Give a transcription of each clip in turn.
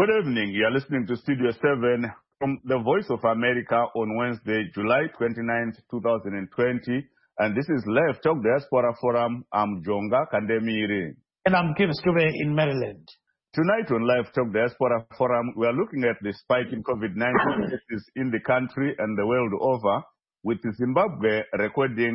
Good evening. You are listening to Studio 7 from the Voice of America on Wednesday, July 29th, 2020. And this is Live Talk Diaspora Forum. I'm Jonga Kandemiri. And I'm Kim Stube in Maryland. Tonight on Live Talk Diaspora Forum, we are looking at the spike in COVID-19 cases in the country and the world over, with Zimbabwe recording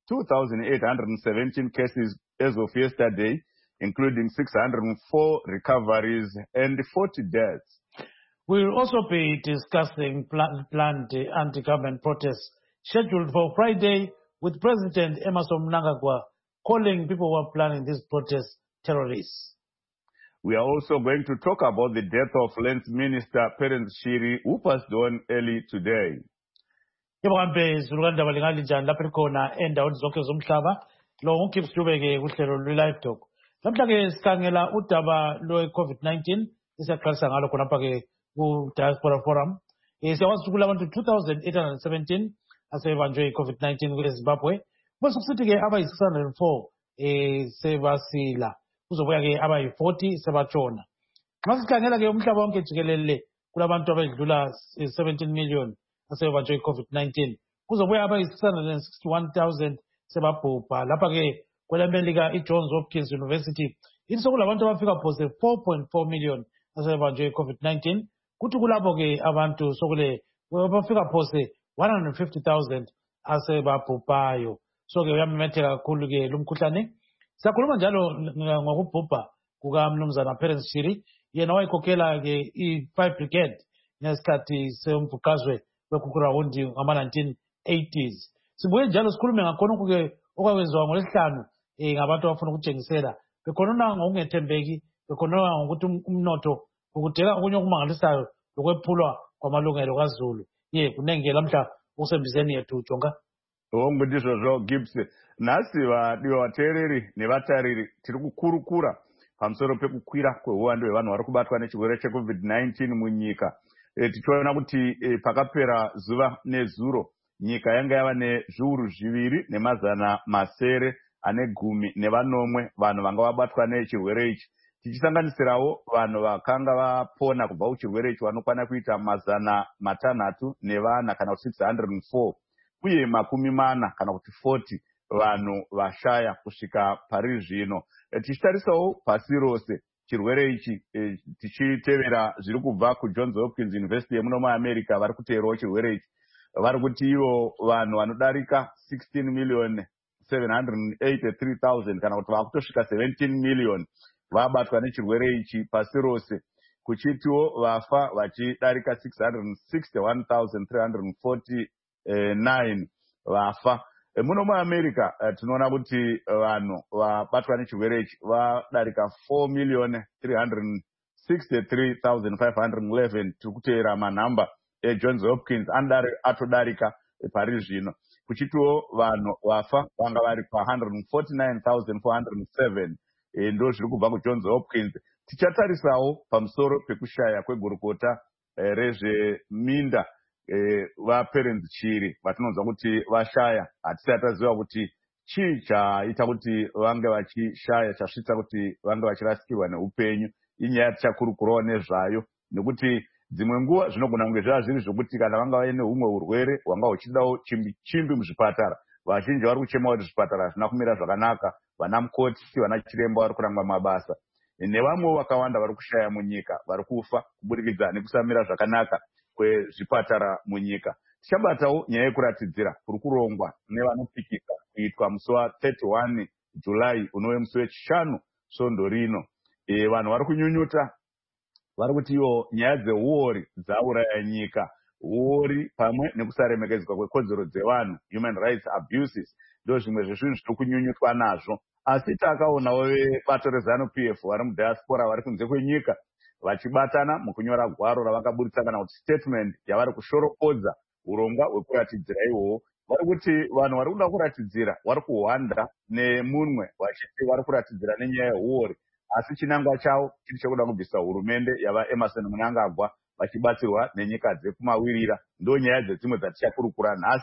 2,817 cases as of yesterday, including 604 recoveries and 40 deaths. We'll also be discussing planned anti-government protests scheduled for Friday, with President Emmerson Mnangagwa calling people who are planning these protests terrorists. We are also going to talk about the death of Lance Minister Perence Shiri, who passed on early today. Yabambe zulukanda balingalinjani lapho khona endaweni zonke zomhlaba lo uKip Stube kuhlelo lwe-Live Talk. Namhla-ke sikhangela udaba lwe-COVID-19 esiyaqalisa ngalo khonapha ke ku-Diaspora Forum. Siyakwazi ukuthi abantu 2,817 asebanjwe i-COVID-19 kule Zimbabwe. Bese kusithi-ke abayi-604 sebasila. Kuzobuya-ke abayi-40 sebatshona. Nxa sikhangela-ke umhlaba wonke jikelele kulabantu abedlula 17 million asebanjwe i-COVID-19. Kuzobuya abayi-661,000 sebabhubha. Lapha-ke kwelemelika i-Johns Hopkins University ithi sekulabantu abafika phose 4.4 million asebanjwe i-COVID-19. Kuthi kulapho-ke abantu sokule bafika phose 150,000 asebabhubhayo. So-ke uyamemetheka kakhulu-ke lo mkhuhlane. Siyakhuluma njalo ngokubhubha kukaMnumzana Perence Shiri, yena wayekhokhela-ke i-5 Brigade ngesikhathi semvukazwe wekhukurawundi ngama-1980s. Sibuye njalo sikhulume ngakhonokho-ke okwakwenziwa ngoLwesihlanu ngabantu abafuna ukutshengisela bekhonona ngokungethembeki, bekhonona ngokuthi umnotho ukudela okunye okumangalisayo lokwephulwa kwamalungelo kaZulu. Kunenge lamhla usembizeni yethu Jonga. Ngudizvo Gibbs, nasi vadiwa vateereri nevatariri tiri kukurukura pamusoro pekukwira kweuwandu hwevanhu vari kubatwa nechirwere cheCovid-19 munyika. Tichiona kuti pakapera zuva nezuro nyika yanga yava nezviuru 2,910 vanhu vanga vabatwa nechirwere ichi, tichisanganisirawo vanhu vakanga vapona kubva kuchirwere ichi vanokwana kuita 604 kana 604, uye 40 kana kuti 40 vanhu vashaya kusvika pari zvino. Tichitarisawo pasi rose chirwere ichi tichitevera zviri kubva kuJohns Hopkins University yemuno muAmerica vari kuteerawo chirwere ichi. Vari kuti ivo vanhu vanodarika 16,783,000 kana kuti vakutosvika 17 million vabatwa nechirwere ichi pasi rose, kuchitiwo vafa vachidarika 661,349 vafa. Muno muAmerica tinoona kuti vanhu vabatwa nechirwere ichi vadarika 4,363,511 tiri kuteera manhamba eJohns Hopkins atodarika pari zvino, kuchitiwo vanhu vafa vanga vari pa149,407 ndo zviri kubva kuJohns Hopkins. Tichatarisawo pamusoro pekushaya kwegurukota rezveminda vaPerence Shiri vatinonzwa kuti vashaya. Hatisati taziva kuti chii chaita kuti vange vachishaya, chasvitsa kuti vange vachirasikirwa neupenyu. Inyaya tichakurukurawo nezvayo, nekuti dzimwe nguva zvinogona kunge zvava zviri zvokuti kana vanga vaine humwe urwere hwanga huchidawo chimbi muzvipatara, vazhinji vari kuchema kuti zvipatara hazvina kumira zvakanaka, vana mukoti vana chiremba vari kurangwa mabasa, nevamwewo vakawanda vari kushaya munyika vari kufa kuburikidza nekusamira zvakanaka kwezvipatara munyika. Tichabatawo nyaya yekuratidzira kuri kurongwa nevanopikisa kuitwa musi wa31 July unove musi wechishanu svondo rino. Vanhu vari kunyunyuta vari kuti ivo nyaya dzeuori dzauraya nyika. Uori pamwe nekusaremekedzwa kwekodzero dzevanhu, human rights abuses, ndo zvimwe zvezvinhu zviri kunyunyutwa nazvo. Asi takaonawo vebato reZANU-PF vari mudiaspora vari kunze kwenyika vachibatana mukunyora gwaro ravakaburitsa kana kuti statement yavari kushorokodza urongwa hwekuratidzira ihwohwo. Vari kuti vanhu vari kuda kuratidzira vari kuhwanda nemunwe vachiti vari kuratidzira nenyaya yeuori, asi chinangwa chavo chiri chekuda kubvisa hurumende yavaEmmerson Mnangagwa vachibatsirwa nenyika dzekumawirira. Ndo nyaya dzedzimwe dzatichakurukura nhasi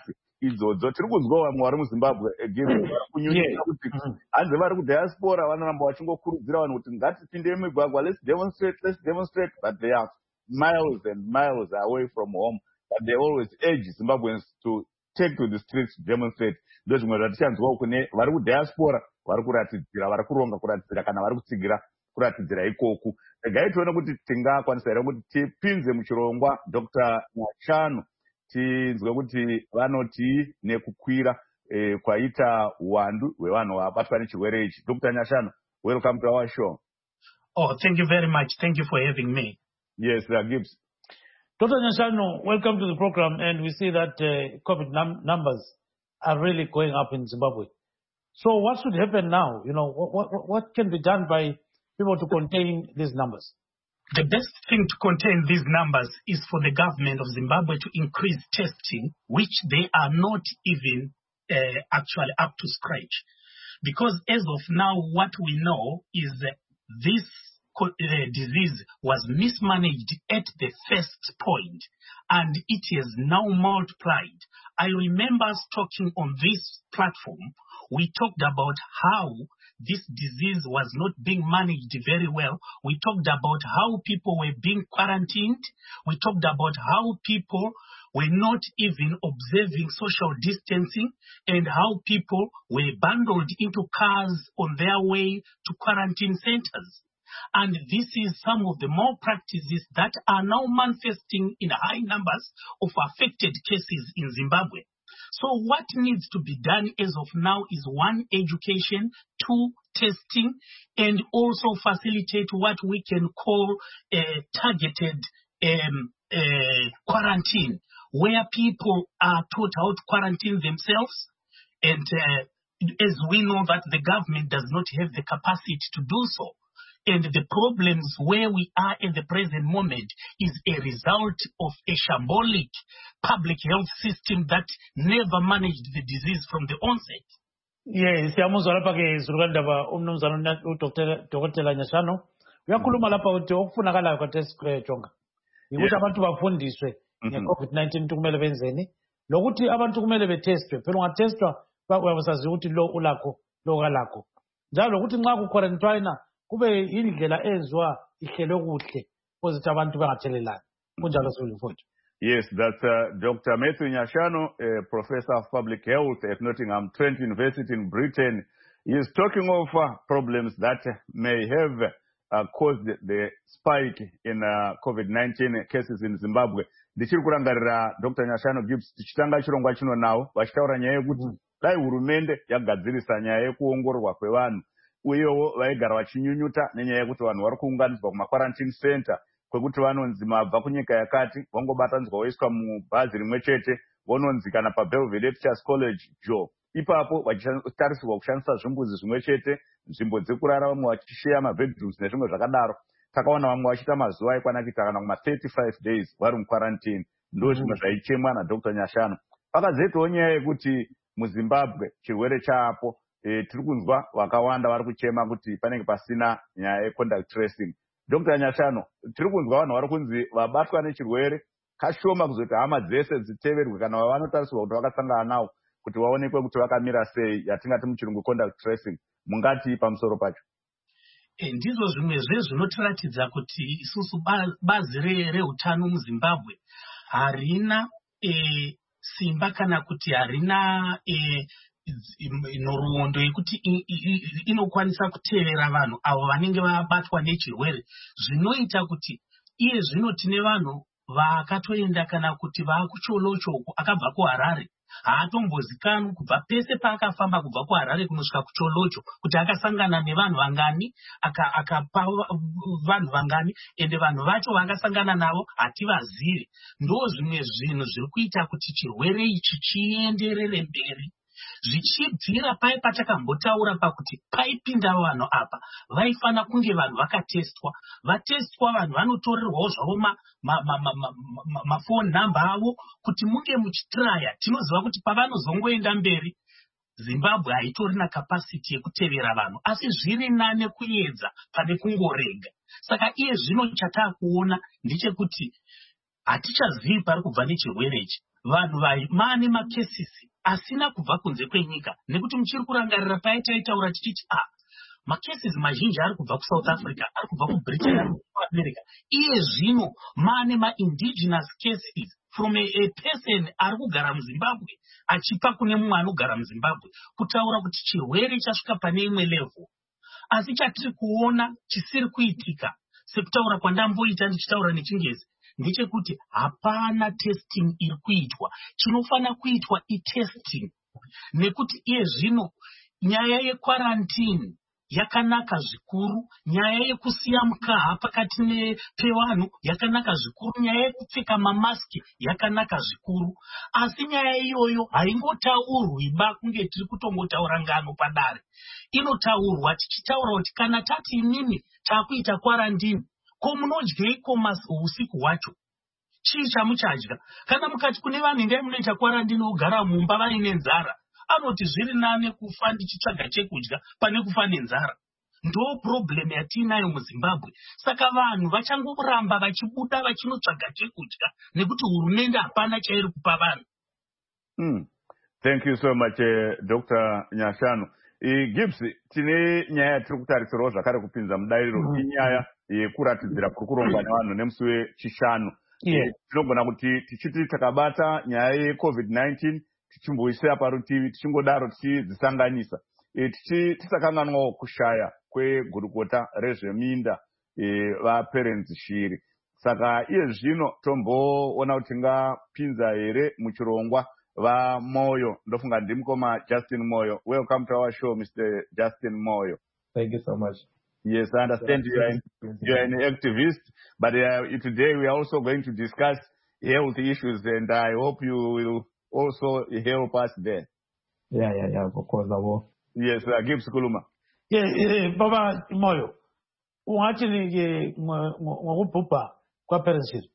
idzodzo tiri kunzwa vamwe vari muZimbabwe kunyunyuta kuti hanzi vari kudiaspora vanoramba vachingokurudzira vanhu kuti ngatipinde mumigwagwa, let's demonstrate, but they are miles and miles away from home, but they always urge Zimbabweans to take to the streets to demonstrate. Ndozvimwe zvatichanzwawo kune vari kudiaspora vari kuratidzira, vari kuronga kuratidzira kana vari kutsigira kuratidzira ikoku. Regai tione kuti tingakwanisa here kuti tipinze muchirongwa Dr. Nyashanu tinzwe kuti vanoti nekukwira kwaita uwandu hwevanhu vabatwa nechirwere ichi. Dr. Nyashanu, welcome to our show. Oh, thank you very much. Thank you for having me. Yes, Gibbs. Dr. Nyashanu, welcome to the program, and we see that COVID numbers are really going up in Zimbabwe. So what should happen now? You know, what can be done by people to contain these numbers? The best thing to contain these numbers is for the government of Zimbabwe to increase testing, which they are not even actually up to scratch. Because as of now, what we know is that this disease was mismanaged at the first point, and it has now multiplied. I remember us talking on this platform. We talked about how this disease was not being managed very well. We talked about how people were being quarantined. We talked about how people were not even observing social distancing, and how people were bundled into cars on their way to quarantine centers. And this is some of the malpractices that are now manifesting in high numbers of affected cases in Zimbabwe. So what needs to be done as of now is 1, education, 2, testing, and also facilitate what we can call a targeted quarantine, where people are taught how to quarantine themselves. And as we know that the government does not have the capacity to do so. And the problems where we are in the present moment is a result of a shambolic public health system that never managed the disease from the onset. Yes, siyamuzwa lapha ke Zurukandaba umnumzana uDr. Nyashanu uyakhuluma lapha ukuthi okufunakalayo khathesi Jonga ukuthi abantu bafundiswe ngeCovid-19 kumele benzeni lokuthi abantu kumele betestwe phela ungatestwa uyasazi ukuthi lo ulakho lo kalakho njalo ukuthi nxa kuquarantine kube indlela ezwa ihlelwe kuhle ukuthi abantu bangathelelani kunjalo sibulifowethu. Yes, that's Dr. Matthew Nyashanu, a professor of public health at Nottingham Trent University in Britain. He is talking of problems that may have caused the spike in COVID-19 cases in Zimbabwe. Ndichiri kurangarira Dr. Nyashanu Gibbs tichitanga chirongwa chino nawo vachitaura nyaya yekuti dai hurumende yagadzirisa nyaya yekuongororwa kwevanhu uyewo vaigara vachinyunyuta nenyaya yekuti vanhu vari kuunganidzwa kumaquarantine center kwekuti vanonzi mabva kunyika yakati vangobatanzwa voiswa mubhazi rimwe chete vononzi kana paBelvedere Teachers College Joe ipapo vachitarisirwa kushandisa zvimbuzi zvimwe chete, nzvimbo dzekurara vamwe vachisheya mabedrooms nezvimwe zvakadaro. Takaona vamwe vachiita mazuva aikwana kuita kana kuma 35 days vari muquarantine. Ndo zvimwe zvaichemwa naDr. Nyashanu. Pakazoitawo nyaya yekuti muZimbabwe chirwere chaapo tiri kunzwa vakawanda vari kuchema kuti panenge pasina nyaya yecontact tracing. Dr. Nyashanu, tiri kunzwa vanhu vari kunzi vabatwa nechirwere kashoma kuzoti hama dzese dziteverwe kana vanotarisirwa kuti vakasangana nawo kuti vaonekwe kuti vakamira sei, yatingati muchirungu contact tracing. Mungati pamusoro pacho? Ndizvo zvimwe zvinotiratidza kuti isusu bazi reutano muZimbabwe harina simba kana kuti harina nhoroondo yekuti inokwanisa kutevera vanhu avo vanenge vabatwa nechirwere. Zvinoita kuti iye zvino tine vanhu vakatoenda kana kuti vakuCholochoko akabva kuHarare haatombozikanwi kubva pese paakafamba kubva kuHarare kunosvika kuCholocho kuti akasangana nevanhu vangani akapa vanhu vangani ende vanhu vacho vakasangana navo hativazivi. Ndo zvimwe zvinhu zviri kuita kuti chirwere ichi chienderere mberi. Zvichibvira pai patakambotaura pakuti paipinda vanhu apa vaifana kunge vanhu vakatestwa. Vatestwa vanhu vanotorerwawo zvavo mafoni namba avo kuti munge muchitraya. Tinoziva kuti pavanozongoenda mberi Zimbabwe haitorina kapasiti yekutevera vanhu, asi zviri nane kuedza pane kungorega. Saka iye zvino chatakuona ndechekuti hatichazivi pari kubva nechirwere ichi. Vanhu mane makesisi asina kubva kunze kwenyika, nekuti muchiri kurangarira paitaitaura tichiti macases mazhinji ari kubva kuSouth Africa, ari kubva kuBritain, ari kubva kuAmerica. Iye zvino mane ma-indigenous cases from a person ari kugara muZimbabwe achipa kune mumwe anogara muZimbabwe, kutaura kuti chirwere chasvika pane imwe level. Asi chatiri kuona chisiri kuitika, sekutaura kwandamboita ndichitaura nechingezi, ndechekuti hapana testing iri kuitwa. Chinofana kuitwa i-testing, nekuti iye zvino nyaya yequarantine yakanaka zvikuru, nyaya yekusiya mukaha pakati pevanhu yakanaka zvikuru, nyaya yekupfeka mamaski yakanaka zvikuru. Asi nyaya iyoyo haingotaurwiba kunge tiri kutongotaura ngano padare. Inotaurwa tichitaura kuti kana tati inini takuita quarantine, ko munodyeiko usiku hwacho? Chii chamuchadya? Kana mukati kune vanhu ndai munoita quarantine ogara mumba vaine nzara, anoti zviri nane kufa ndichitsvaga chekudya pane kufa nenzara. Ndo problem yatinayo muZimbabwe. Saka vanhu vachangoramba vachibuda vachinotsvaga chekudya nekuti hurumende hapana chairi kupa vanhu. Thank you so much, Dr. Nyashanu. Gibbs, tine nyaya tiri kutarisirawo zvakare kupinza mudairiro inyaya yekuratidzira kuri kurongwa nevanhu nemusi wechishanu. Tinogona kuti tichiti takabata nyaya yeCovid-19 tichimboisira parutivi, tichingodaro tichidzisanganisa, tisakanganwawo kushaya kwegurukota rezveminda vaPerens Shiri. Saka iye zvino tomboona kuti tingapinza here muchirongwa vaMoyo. Ndofunga ndimukoma Justin Moyo. Welcome to our show, Mr. Justin Moyo. Thank you so much. Yes, I understand you are an activist, but today we are also going to discuss health issues, and I hope you will also help us there. Yeah, of course I will. Yes, Gibbs Kuluma. Baba Moyo, ungathi ngokubhubha kwaPerens Shiri.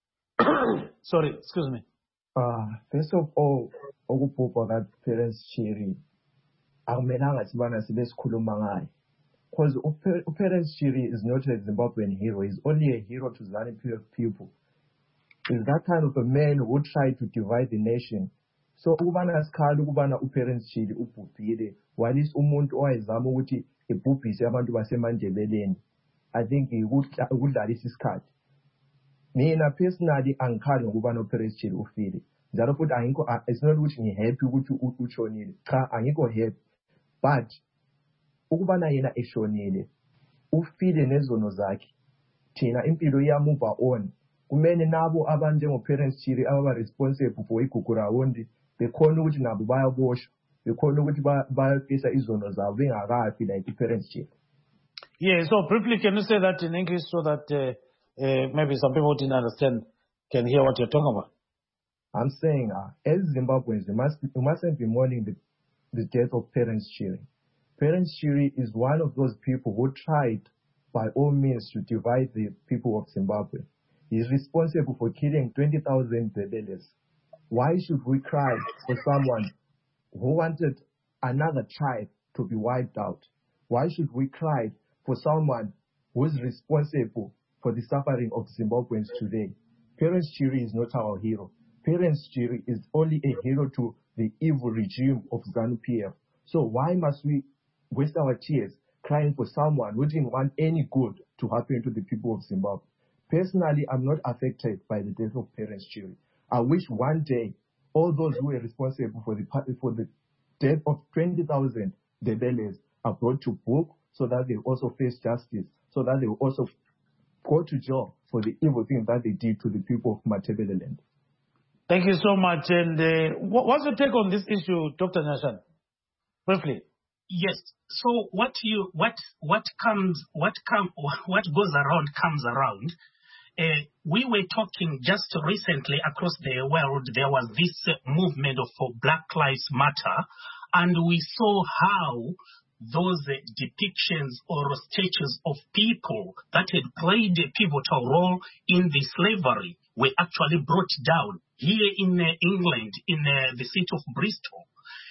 Sorry, excuse me. First of all, ukubhubha kwaPerens Shiri akumelanga sibana sikhuluma ngayo. Because Perens Shiri is not a Zimbabwean hero. He's only a hero to ZANU-PF people. He's that kind of a man who tried to divide the nation. So ukubana sikhala ukubana uPerens Shiri ubhubhile while umuntu owayezama ukuthi ebhubhise abantu baseMandebeleni. I think ukudlalisa isikhathi. Mina personally angikhali ngokubana uPerens Shiri ufile. Njalo futhi angikho, it's not ukuthi ngihappy ukuthi utshonile. Cha, angikho happy. But ukubana yena eshonile ufile nezono zakhe, thina impilo iyamove on. Kumele nabo abantu njengoPerens Shiri ababa responsible for igugurawundi bekhona ukuthi nabo bayaboshwa, bekhona ukuthi bayafisa izono zabo bengakafi like iPerens Shiri. Yeah, so briefly can you say that in English so that maybe some people didn't understand can hear what you're talking about? I'm saying as Zimbabweans we mustn't be mourning the death of Perens Shiri. Perens Shiri is one of those people who tried by all means to divide the people of Zimbabwe. He is responsible for killing 20,000 Bebelers. Why should we cry for someone who wanted another tribe to be wiped out? Why should we cry for someone who is responsible for the suffering of Zimbabweans today? Perens Shiri is not our hero. Perens Shiri is only a hero to the evil regime of ZANU-PF. So why must we waste our tears crying for someone who didn't want any good to happen to the people of Zimbabwe? Personally, I'm not affected by the death of Perens Shiri. I wish one day all those who were responsible for the death of 20,000 Bebelers are brought to book so that they also face justice, so that they will also go to jail for the evil thing that they did to the people of Matabeleland. Thank you so much. And what's your take on this issue, Dr. Nyashanu? Briefly. Yes. So what goes around comes around. We were talking just recently across the world. There was this movement for Black Lives Matter, and we saw how those depictions or statues of people that had played a pivotal role in the slavery were actually brought down. Here in England, in the city of Bristol,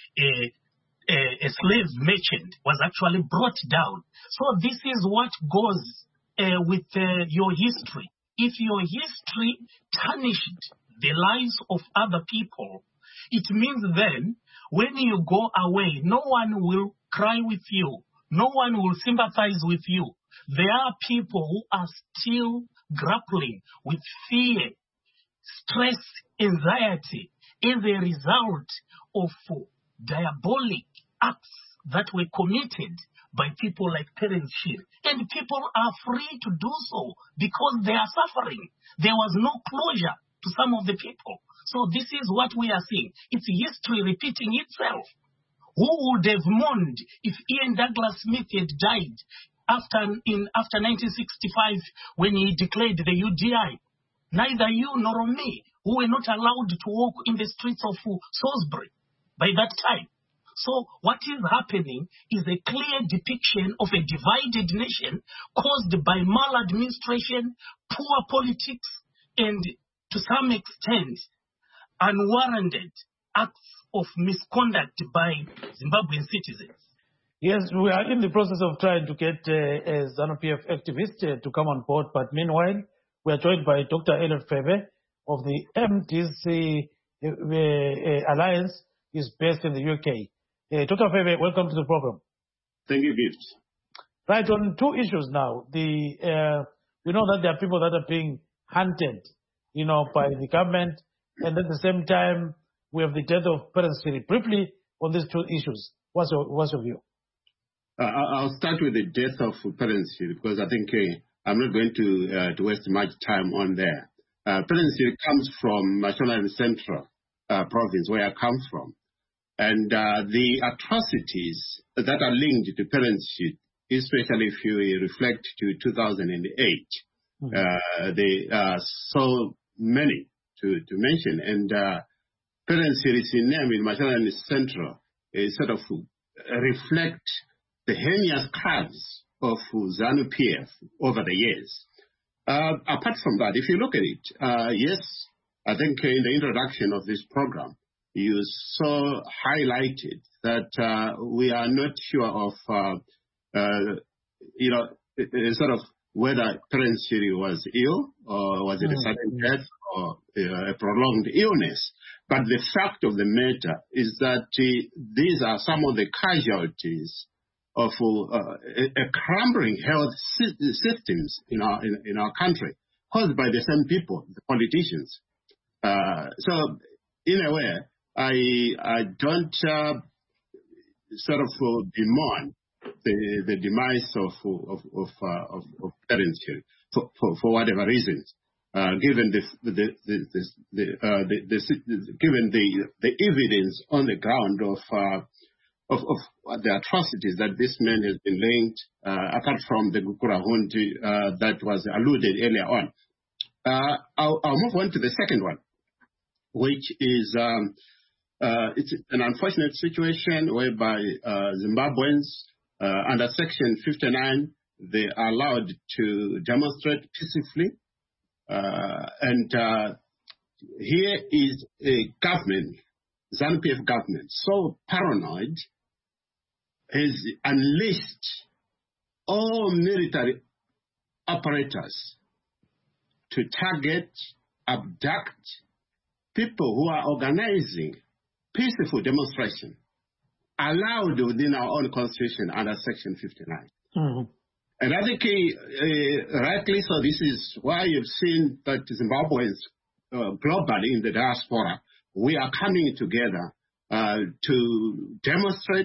a slave merchant was actually brought down. So this is what goes with your history. If your history tarnished the lives of other people, it means then when you go away, no one will cry with you. No one will sympathize with you. There are people who are still grappling with fear, stress, anxiety as a result of diabolic acts that were committed by people like Terence Shiri. And people are free to do so because they are suffering. There was no closure to some of the people. So this is what we are seeing. It's history repeating itself. Who would have mourned if Ian Douglas Smith had died after 1965 when he declared the UDI? Neither you nor me, who were not allowed to walk in the streets of Salisbury by that time. So what is happening is a clear depiction of a divided nation caused by maladministration, poor politics, and to some extent unwarranted acts of misconduct by Zimbabwean citizens. Yes, we are in the process of trying to get a ZANU-PF activist to come on board, but meanwhile, we are joined by Dr. Elliot Febe of the MDC Alliance. Is based in the UK. Dr. Febe, welcome to the program. Thank you, Gibbs. Right, on two issues now. We know that there are people that are being hunted, by the government, and at the same time, we have the death of Terence Shiri. Briefly on these two issues, what's your view? I'll start with the death of Terence Shiri because I think I'm not going to waste much time on there. Terence Shiri comes from Mashonaland Central province, where I come from. And the atrocities that are linked to Terence Shiri, especially if you reflect to 2008, there are so many to mention. And Terence Shiri's name in Mashonaland Central sort of reflect the heinous crimes of ZANU-PF over the years. Apart from that, if you look at it, yes, I think in the introduction of this program, you so highlighted that we are not sure of, sort of whether Terence Shiri was ill or was it a sudden death or a prolonged illness. But the fact of the matter is that these are some of the casualties of a crumbling health systems in our country caused by the same people, the politicians. So in a way, I don't sort of bemoan the demise of Terence Shiri for whatever reasons, given given the evidence on the ground of the atrocities that this man has been linked, apart from the Gukurahundi that was alluded earlier on. I'll move on to the second one, which is it's an unfortunate situation whereby Zimbabweans under Section 59, they are allowed to demonstrate peacefully. And here is a government, ZANU-PF government, so paranoid, has unleashed all military apparatus to target, abduct people who are organizing peaceful demonstration, allowed within our own constitution under Section 59. Mm-hmm. And I think rightly so, this is why you've seen that Zimbabweans globally in the diaspora, we are coming together to demonstrate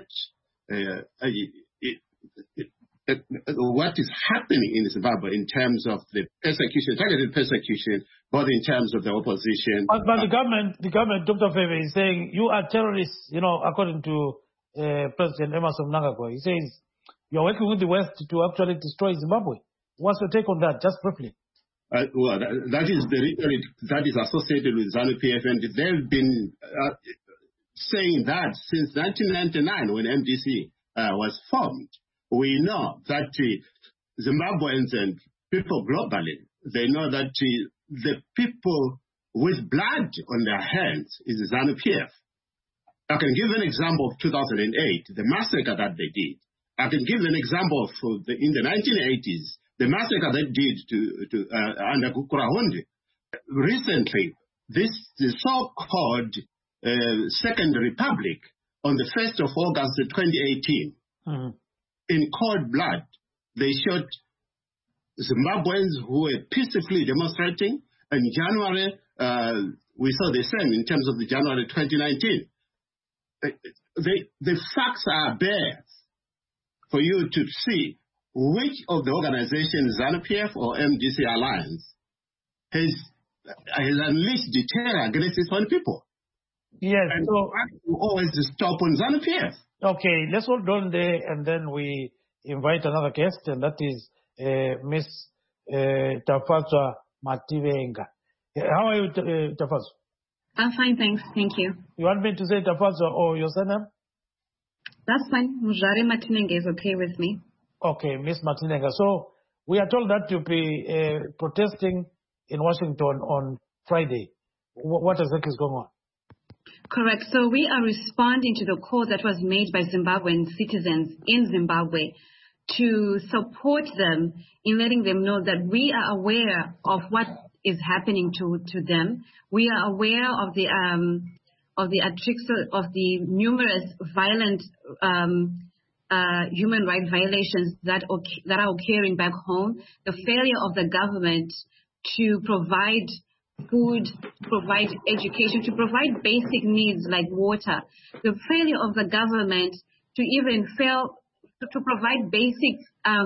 what is happening in Zimbabwe in terms of the persecution, targeted persecution, both in terms of the opposition. But the government, Dr. Febe, is saying you are terrorists, according to President Emmerson Mnangagwa. He says you're working with the West to actually destroy Zimbabwe. What's your take on that, just briefly? Well, that is the rhetoric that is associated with ZANU-PF, and they've been saying that since 1999 when MDC was formed. We know that Zimbabweans and people globally, they know that the people with blood on their hands is ZANU-PF. I can give an example of 2008, the massacre that they did. I can give an example of in the 1980s, the massacre they did under Gukurahundi. Recently, the so-called Second Republic on the 1st of August 2018, in cold blood, they shot Zimbabweans who were peacefully demonstrating. In January, we saw the same in terms of the January 2019. The facts are there for you to see which of the organizations, ZANU-PF or MDC Alliance, has unleashed the terror against its own people. Yes, and so we always stop on ZANU-PF. Okay, let's hold on there, and then we invite another guest, and that is Miss Tafatswa Mativenga. How are you, Tafatswa? I'm fine, thanks. Thank you. You want me to say Tafatswa or your surname? That's fine. Mujare Matinenge is okay with me. Okay, Miss Matinenga. So we are told that you'll be protesting in Washington on Friday. What exactly is going on? Correct. So we are responding to the call that was made by Zimbabwean citizens in Zimbabwe to support them in letting them know that we are aware of what is happening to them. We are aware of the numerous violent human rights violations that are occurring back home. The failure of the government to provide food, to provide education, to provide basic needs like water. The failure of the government to even fail to provide basic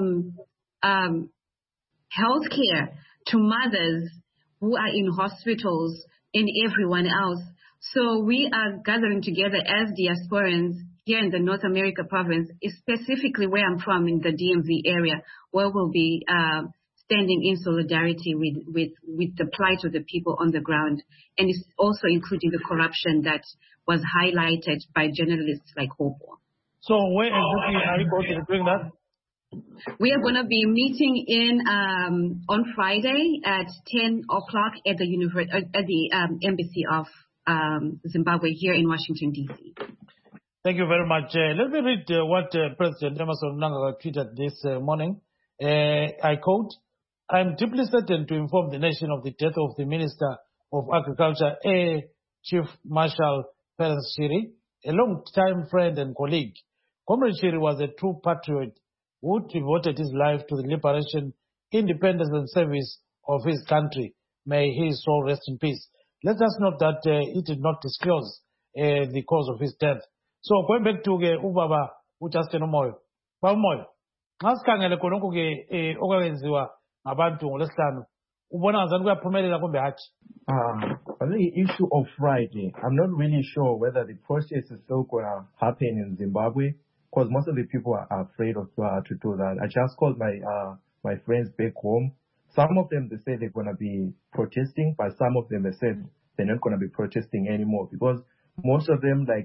health care to mothers who are in hospitals and everyone else. So we are gathering together as diasporans here in the North America province, specifically where I'm from in the DMV area, where we'll be standing in solidarity with the plight of the people on the ground. And it's also including the corruption that was highlighted by journalists like Hopo. So where exactly are you going to be doing that? We are going to be meeting on Friday at 10 o'clock at the Embassy of Zimbabwe here in Washington, D.C. Thank you very much. Let me read what President Emmerson Mnangagwa tweeted this morning. I quote, "I'm deeply saddened to inform the nation of the death of the Minister of Agriculture, Air Chief Marshal Perence Shiri, a long-time friend and colleague. Comrade Shiri was a true patriot who devoted his life to the liberation, independence, and service of his country. May his soul rest in peace." Let us note that he did not disclose the cause of his death. So going back to Ubaba uJustin Umoyo. Baba Umoyo, xa sikhangele khonokho ke okwenziwa ngabantu ngolesihlanu, ubona ngazathi kuyaphumelela kumbe hatshi? On the issue of Friday, I'm not really sure whether the process is still going to happen in Zimbabwe, because most of the people are afraid of to do that. I just called my friends back home. Some of them, they say they're going to be protesting, but some of them, they said they're not going to be protesting anymore, because most of them, like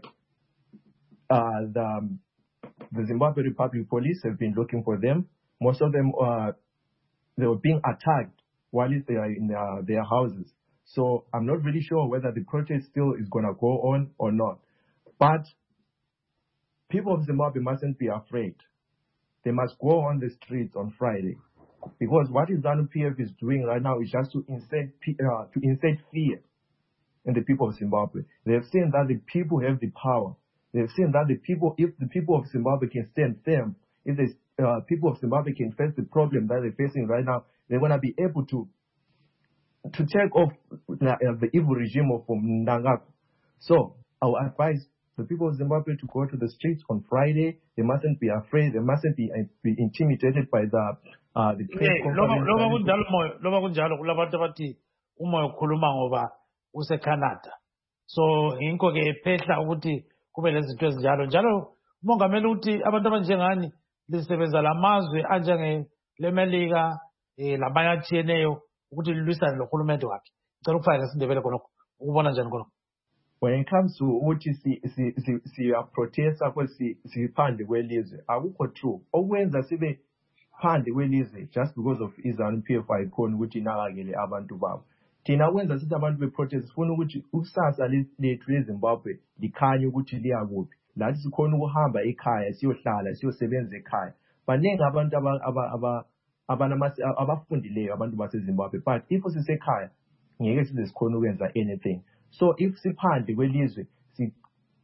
the Zimbabwe Republic Police have been looking for them. Most of them, they were being attacked while they are in their houses. So I'm not really sure whether the protest still is going to go on or not. But people of Zimbabwe mustn't be afraid. They must go on the streets on Friday. Because what ZANU-PF is doing right now is just to incite fear in the people of Zimbabwe. They have seen that the people have the power. They have seen that if the people of Zimbabwe can stand firm, if the people of Zimbabwe can face the problem that they're facing right now, they're going to be able to take off the evil regime of Mnangagwa. So I will advise the people of Zimbabwe to go to the streets on Friday. They mustn't be afraid. They mustn't be intimidated by the press conference. Loba kunjalo kulabantu abathi Umoyo ukhuluma ngoba useCanada. So yinko ke phehla ukuthi kube lezinto ezinjalo. Njalo umongameli uthi abantu abanjengani lisebenza lamazwe anjenge leMelika labanye atshiyeneyo ukuthi lilwisane nohulumende wakhe. Ngicela ukufaka sindebele khonokho. Ukubona njani khonokho? When it comes to ukuthi siyaprotesta siphandle kwelizwe, akukho true. Okwenza sibe phandle kwelizwe just because of ZANU-PF ayikhona ukuthi inakekele abantu babo. Thina kwenza sithi abantu beprotest sifuna ukuthi ukusasa lethu leZimbabwe likhanye ukuthi liya kuphi. Lathi sikhona ukuhamba ekhaya siyohlala siyosebenza ekhaya. Baningi abantu abafundileyo abantu baseZimbabwe, but if sisekhaya ngeke size sikhona ukwenza anything. So if siphandle kwelizwe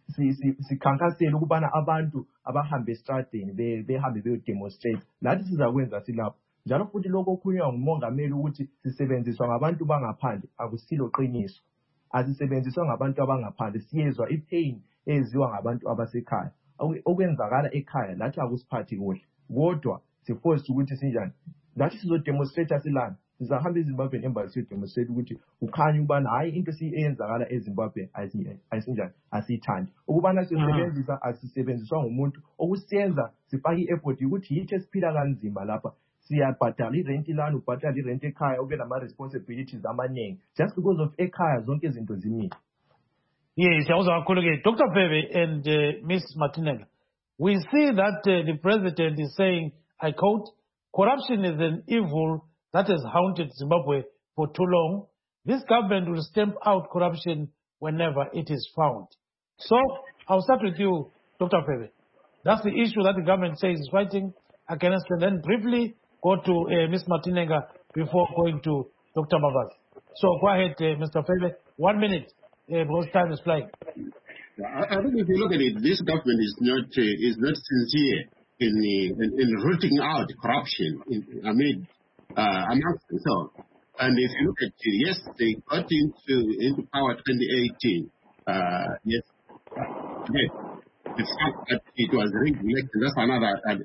sikhankasele ukubana abantu abahambe estradini behambe beyodemonstrate. Lathi sizakwenza silapho. Njalo futhi lokho okhulunywa ngumongameli ukuthi sisebenziswa ngabantu bangaphandle akusilo qiniso. Asisebenziswa ngabantu abangaphandle, siyezwa ipain eziwa ngabantu abasekhaya. Okwenzakala ekhaya lathi akusiphathi kuhle. Kodwa siforced ukuthi sinjani? Lathi sizodemonstrate silana. Sizahamba eZimbabwe embassy demonstrate ukuthi ukhanya ubana hayi into eyenzakala eZimbabwe ayisinjani, asiyithandi. Ukubana sisebenzisa asisebenziswa ngumuntu okusenza sifake i-effort ukuthi yithi esiphila kanzima lapha. Siyabhadala irent lana, ubhadala irent ekhaya, ube nama-responsibilities amaningi. Just because of ekhaya zonke izinto zimile. Yes, Dr. Febe and Ms. Matinega, we see that the president is saying, I quote, corruption is an evil that has haunted Zimbabwe for too long. This government will stamp out corruption whenever it is found. So, I'll start with you, Dr. Febe. That's the issue that the government says is fighting against, and then briefly go to Ms. Matinega before going to Dr. Mavaza. So, go ahead, Mr. Febe. 1 minute, because time is flying. I think if you look at it, this government is not sincere in rooting out corruption amongst themselves. And if you look at it, yes, they got into power 2018. Yes, the fact that it was re-elected, that's an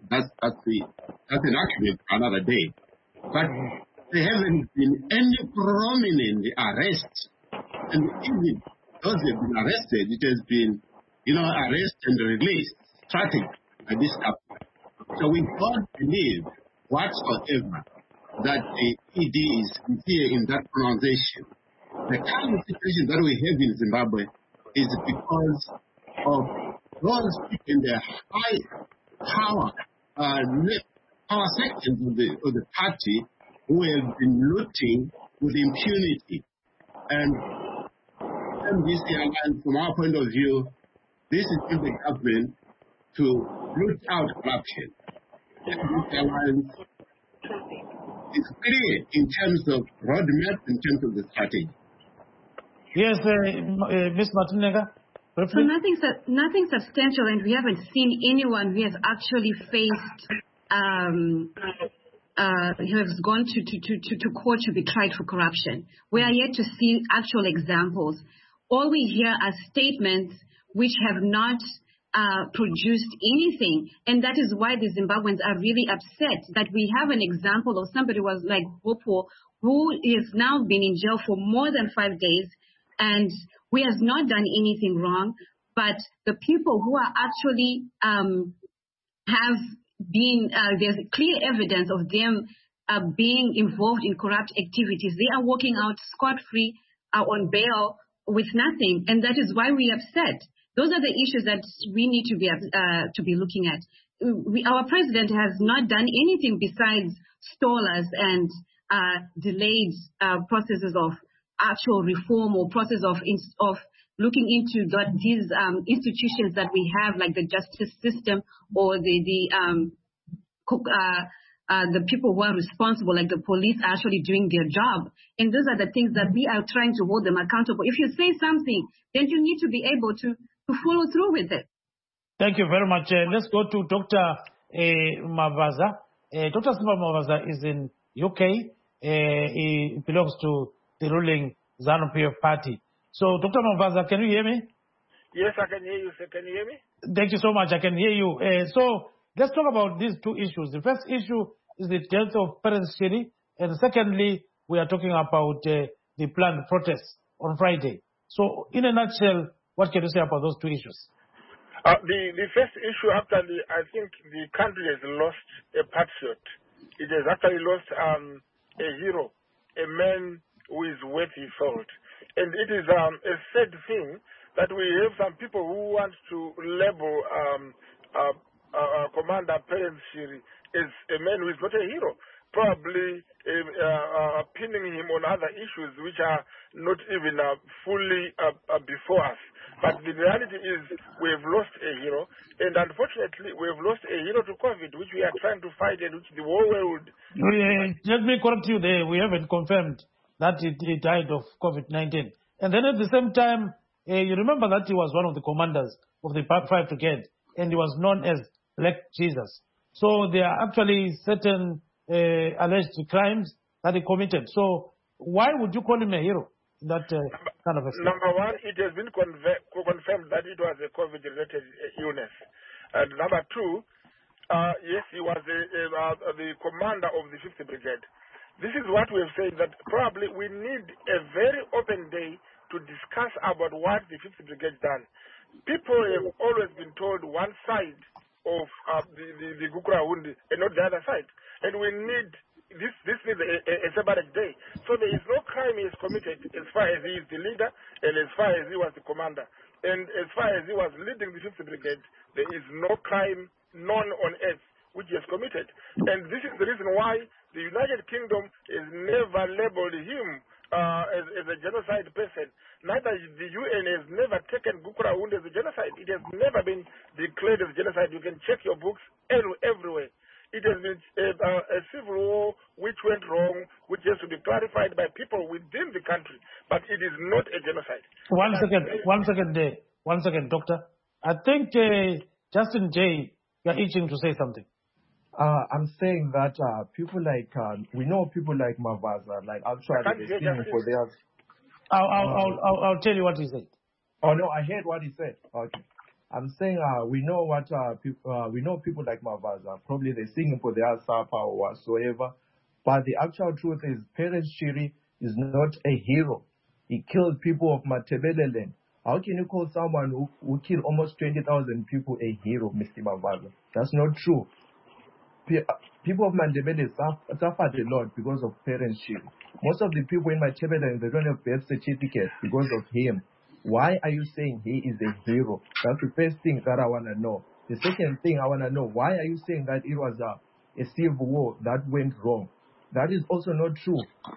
argument for another day. But there haven't been any prominent arrests, and even those who have been arrested, it has been, arrest and release strategy by this government. So we don't believe whatsoever that the ED is sincere in that pronunciation. The kind of situation that we have in Zimbabwe is because of those people in the high power sections of the party who have been looting with impunity. And this alliance, from our point of view, this is for the government to root out corruption. And this alliance is clear in terms of roadmap, in terms of the strategy. Yes, Ms. Matinega. So nothing substantial, and we haven't seen anyone who has actually faced, who has gone to court to be tried for corruption. We are yet to see actual examples. All we hear are statements which have not produced anything, and that is why the Zimbabweans are really upset that we have an example of somebody who was like Bopo, who is now been in jail for more than 5 days, and we have not done anything wrong, but the people who are actually have been, there's clear evidence of them being involved in corrupt activities. They are walking out scot-free on bail with nothing, and that is why we are upset. Those are the issues that we need to be looking at. Our president has not done anything besides stall us and delayed processes of actual reform or process of looking into these institutions that we have, like the justice system or the people who are responsible, like the police, are actually doing their job. And those are the things that we are trying to hold them accountable. If you say something, then you need to be able to follow through with it. Thank you very much. Let's go to Dr. Mavaza. Dr. Simba Mavaza is in UK. He belongs to the ruling ZANU-PF party. So, Dr. Mavaza, can you hear me? Yes, I can hear you, sir. Can you hear me? Thank you so much. I can hear you. So, let's talk about these two issues. The first issue is the death of Parents Shiri. And secondly, we are talking about the planned protests on Friday. So, in a nutshell, what can you say about those two issues? The first issue, actually, I think the country has lost a patriot. It has actually lost a hero, a man who is worthy salt. And it is a sad thing that we have some people who want to label Commander Parents Shiri as a man who is not a hero, probably pinning him on other issues which are not even fully before us. But the reality is we have lost a hero, and unfortunately we have lost a hero to COVID, which we are trying to fight and which the whole world... Let me correct you there. We haven't confirmed that he died of COVID-19. And then at the same time, You remember that he was one of the commanders of the 5 Brigade, and he was known as Black Jesus. So there are actually certain alleged crimes that he committed. So why would you call him a hero in that kind of extent? Number one, it has been confirmed that it was a COVID-related illness. And number two, yes, he was the commander of the 5th Brigade. This is what we have said, that probably we need a very open day to discuss about what the 5th Brigade done. People have always been told one side of the Gukurahundi and not the other side. And we need, this needs a separate day. So there is no crime he has committed as far as he is the leader and as far as he was the commander. And as far as he was leading the 5th Brigade, there is no crime known on earth which he has committed. And this is the reason why the United Kingdom has never labeled him as a genocide person. Neither the UN has never taken Gukurahundi as a genocide. It has never been declared as genocide. You can check your books everywhere. It has been a civil war which went wrong, which has to be clarified by people within the country. But it is not a genocide. One second, Doctor. I think Justin J, you're itching to say something. I'm saying that people like, we know people like Mavaza, like actually they're singing for theirs. I'll tell you what he said. Oh no, I heard what he said. Okay. I'm saying we know what we know people like Mavaza, probably they're singing for their sapa or whatsoever. But the actual truth is Perence Shiri is not a hero. He killed people of Matebeleland. How can you call someone who killed almost 20,000 people a hero, Mr. Mavaza? That's not true. People of Mandebele suffered a lot because of Perence Shiri. Most of the people in Matebeleland, they don't have birth certificates because of him. Why are you saying he is a hero? That's the first thing that I want to know. The second thing I want to know, why are you saying that it was a civil war that went wrong? That is also not true.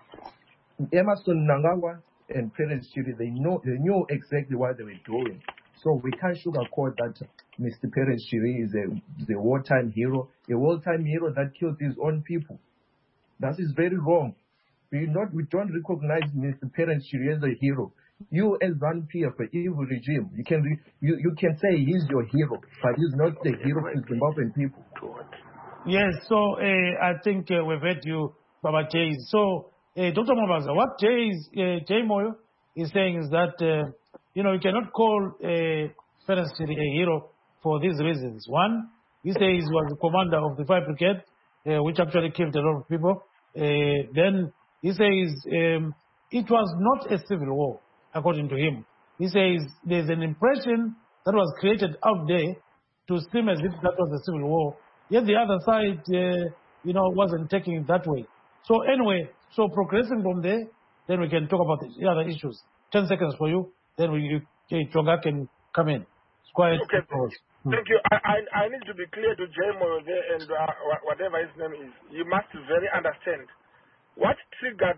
Emerson Mnangagwa and Perence Shiri, they knew exactly what they were doing. So we can't sugarcoat that Mr. Perence Shiri is a wartime hero, a wartime hero that killed his own people. That is very wrong. We don't recognize Mr. Perence Shiri as a hero. You as one peer for evil regime, you can say he's your hero, but he's not the hero of the Zimbabwean people. Yes, so I think we've heard you, Baba Jay. So, Dr. Mavaza, what Jay Moyo is saying is that, you cannot call Perence Shiri a hero for these reasons. One, he says he was the commander of the 5 Brigade, which actually killed a lot of people. Then he says it was not a civil war, according to him. He says there's an impression that was created out there to seem as if that was a civil war. Yet the other side, wasn't taking it that way. So anyway, progressing from there, then we can talk about the other issues. 10 seconds for you, then Choga can come in. It's quite okay. Thank you. I need to be clear to Jay Moyo there and whatever his name is. You must very understand what triggered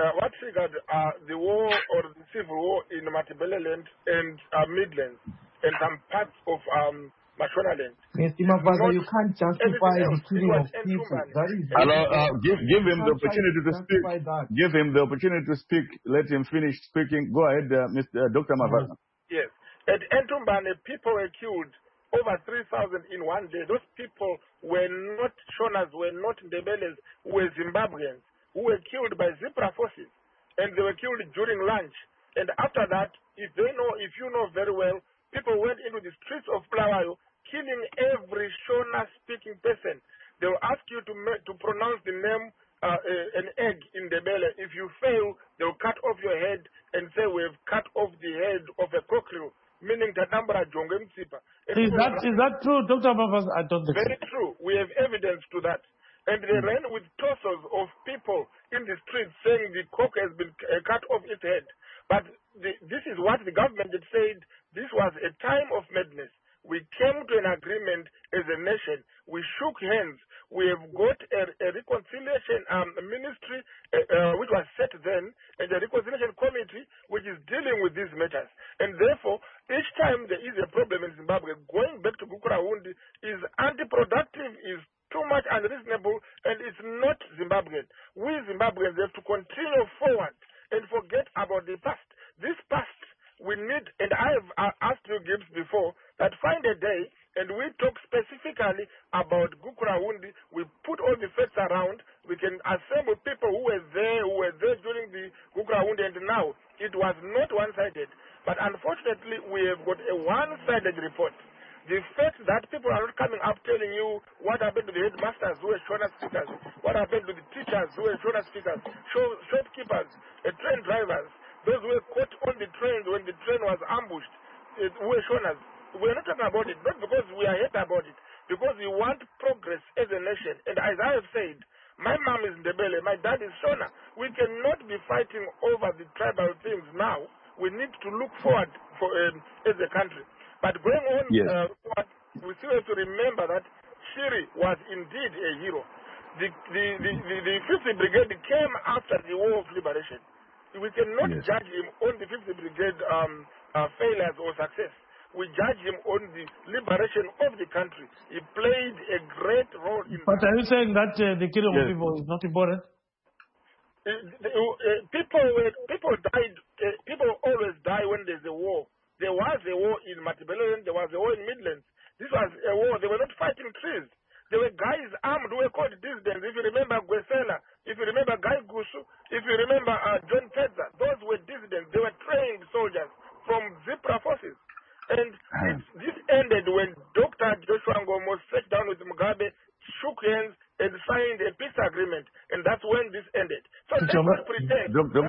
the war or the civil war in Matebeleland and Midlands and some parts of Mashonaland. Mr. Mavaza, you can't justify the killing of people. That is give him the opportunity to speak. Give him the opportunity to speak. Let him finish speaking. Go ahead, Dr. Mavaza. Yes. At Entumbane, people were killed. Over 3,000 in one day. Those people were not Shonas, were not Ndebeles, were Zimbabweans who were killed by Zipra forces. And they were killed during lunch. And after that, if you know very well, people went into the streets of Bulawayo, killing every Shona-speaking person. They will ask you to pronounce the name an egg in the belly. If you fail, they will cut off your head and say, we have cut off the head of a cockerel, meaning that number of Jonge Mtsipa. Is that true, Dr. Mavaza? I don't think Very true. We have evidence to that. And they ran with torsos of people in the streets saying the cock has been cut off its head. But this is what the government had said. This was a time of madness. We came to an agreement as a nation. We shook hands. We have got a reconciliation ministry which was set then, and a reconciliation committee which is dealing with these matters. And therefore, each time there is a problem in Zimbabwe, going back to Gukurahundi is anti-productive, is too much unreasonable, and it's not Zimbabwean. We Zimbabweans have to continue forward and forget about the past. This past we need, and I have asked you, Gibbs, before, that find a day, and we talk specifically about Gukurahundi. We put all the facts around. We can assemble people who were there during the Gukurahundi, and now it was not one-sided. But unfortunately, we have got a one-sided report. The fact that people are not coming up telling you what happened to the headmasters who were Shona speakers, what happened to the teachers who were Shona speakers, shopkeepers, train drivers, those who were caught on the train when the train was ambushed, who were Shonas. We're not talking about it, not because we are happy about it, because we want progress as a nation. And as I have said, my mom is Ndebele, my dad is Shona. We cannot be fighting over the tribal things now. We need to look forward for as a country. But going on, yes. We still have to remember that Shiri was indeed a hero. The 50th Brigade came after the War of Liberation. We cannot judge him on the 50th Brigade failures or success. We judge him on the liberation of the country. He played a great role in But are you saying that the killing of people is not important? People died. People always die when there's a war. There was a war in Matabeleland. There was a war in Midlands. This was a war. They were not fighting trees. There were guys armed who were called dissidents. If you remember Gwesela, if you remember Guy Gusu, if you remember John Pedza, those were dissidents. They were trained soldiers from Zipra forces. And this ended when Dr. Joshua Ngomo sat down with Mugabe, shook hands, and signed a peace agreement. And that's when this ended. So let's not pretend.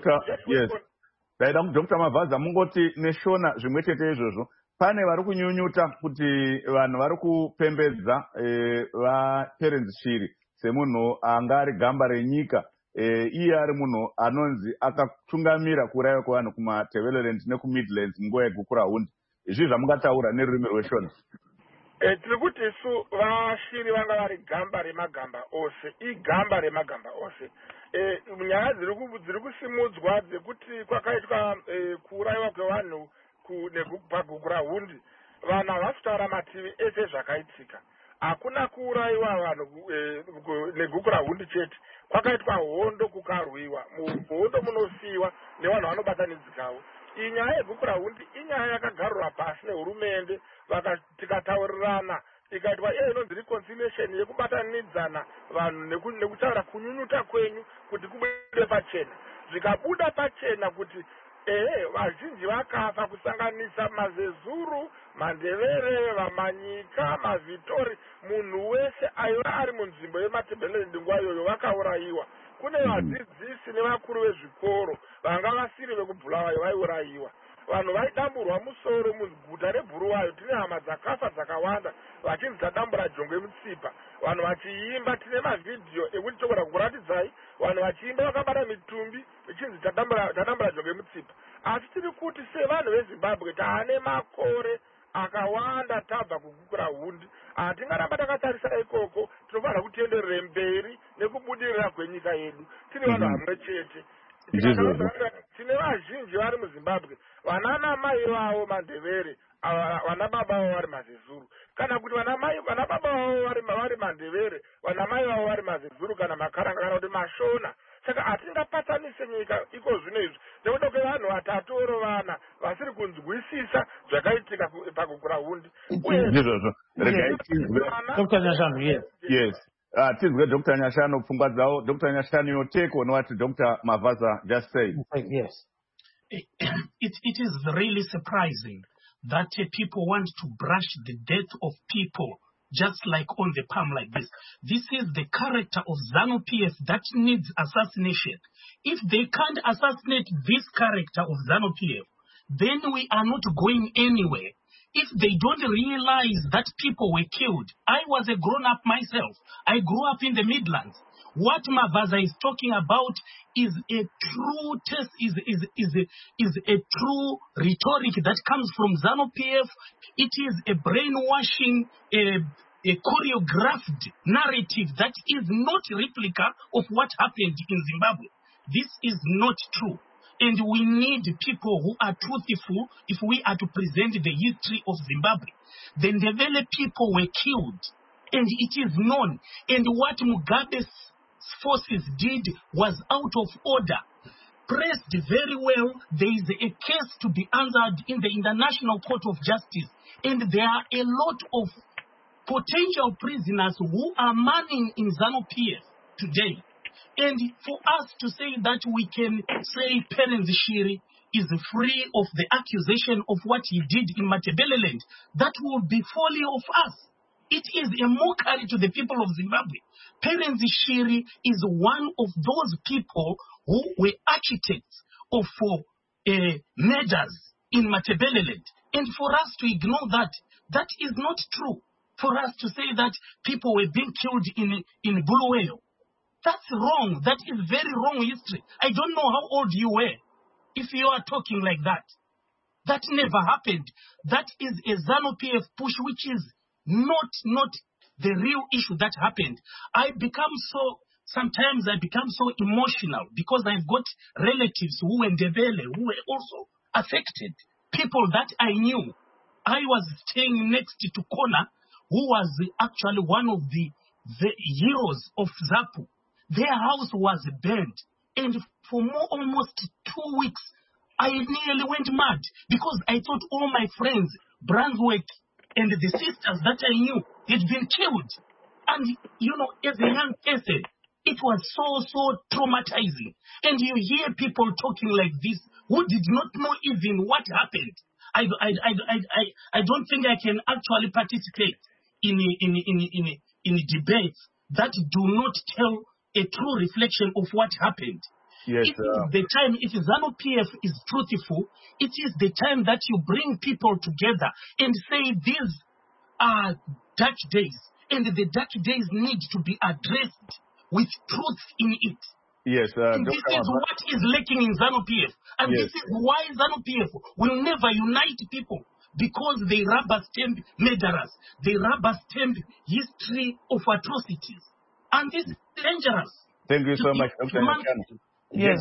Dr. Mavaza mungoti neshona zvimwe chete izvozvo pane vari kunyunyuta kuti vanhu vari kupembedza vaPerence Shiri semunhu anga ari gamba renyika iye ari munhu anonzi akatungamira kuurayiwa kwevanhu kumaTebeleland nekuMidlands munguva yeGukurahundi. Izvi zvamungataura nerurimi rweshona. Tiri kuti isu vaShiri vanga vari gamba remagamba ose, igamba remagamba ose. Nyaya dziri kusimudzwa dzekuti kwakaitwa kuurayiwa kwevanhu paGukurahundi, vanhu havasi kutaura mativi ese zvakaitika. Hakuna kuurayiwa vanhu neGukurahundi chete, kwakaitwa hondo kukarwiwa. Muhondo munosiyiwa nevanhu vanobatanidzikawo. Iyi nyaya yeGukurahundi inyaya yakagarurwa pasi nehurumende, tikataurirana ikaitwa inonzi reconciliation yekubatanidzana vanhu nekutaura kunyunyuta kwenyu kuti kubude pachena. Zvikabuda pachena kuti vazhinji vakafa kusanganisa maZezuru, Mandevere, Vamanyika, maVitori, munhu wese aiva ari munzvimbo yeMatabeleland nguva iyoyo vakaurayiwa. Kune vadzidzisi nevakuru vezvikoro vanga vasiri vekubhulawayo vaiurayiwa. Vanhu vaidamburwa musoro muguta reBhuluwayo. Tine hama dzakafa dzakawanda vachinzi tadambura jongwe mutsipa. Vanhu vachiimba, tine mavhidhiyo ekuti togona kukuratidzai. Vanhu vachiimba vakabata mitumbi vachinzi tadambura jongwe mutsipa. Asi tiri kuti sevanhu veZimbabwe taane makore akawanda tabva kuGukurahundi. Hatingaramba takatarisa ikoko, tinofanira kutienderere mberi nekubudirira kwenyika yedu. Tiri vanhu hamwe chete. Tine vazhinji vari muZimbabwe, vanana mai vavo Mandevere, vana baba vavo vari maZezuru. Kana kuti vana baba vavo vari Mandevere, vana mai vavo vari maZezuru kana Makaranga kana kuti Mashona. Saka hatingapatsanise nyika iko zvino izvi. Nekuda kwevanhu vatatu oro vana vasiri kunzwisisa zvakaitika paGukurahundi. Dr. Nyashanu, yes. Tizwe Dr. Nyashanu pfungwa dzavo. Dr. Nyashanu, your take on what Dr. Mavaza just said. Yes. It is really surprising that people want to brush the death of people just like on the palm like this. This is the character of ZANU-PF that needs assassination. If they can't assassinate this character of ZANU-PF, then we are not going anywhere. If they don't realize that people were killed, I was a grown-up myself. I grew up in the Midlands. What Mavaza is talking about is a true test, is a true rhetoric that comes from ZANU-PF. It is a brainwashing, a choreographed narrative that is not a replica of what happened in Zimbabwe. This is not true. And we need people who are truthful if we are to present the history of Zimbabwe. The Ndebele people were killed, and it is known. And what Mugabe's forces did was out of order. pressed very well. There is a case to be answered in the International Court of Justice, and there are a lot of potential prisoners who are manning in ZANU-PF today. And for us to say that we can say Perence Shiri is free of the accusation of what he did in Matabeleland, that will be folly of us. It is a mockery to the people of Zimbabwe. Perence Shiri is one of those people who were architects of murders in Matabeleland. And for us to ignore that, that is not true. For us to say that people were being killed in Bulawayo, that's wrong. That is very wrong history. I don't know how old you were if you are talking like that. That never happened. That is a ZANU-PF push, which is not the real issue that happened. Sometimes I become so emotional because I've got relatives who were in Ndebele, who were also affected. People that I knew. I was staying next to Kona, who was actually one of the heroes of ZAPU. Their house was burned. And for almost 2 weeks, I nearly went mad because I thought all my friends, Brunswick, and the sisters that I knew had been killed. And, as a young person, it was so traumatizing. And you hear people talking like this who did not know even what happened. I don't think I can actually participate in debates that do not tell a true reflection of what happened. Yes, it is the time, if ZANU-PF is truthful, it is the time that you bring people together and say these are dark days, and the dark days need to be addressed with truth in it. Yes, and this is what is lacking in ZANU-PF. And yes. This is why ZANU-PF will never unite people, because they rubber-stamp murderers. They rubber-stamp history of atrocities. And this is dangerous. Thank you so much, Dr. Nyashanu. Yes,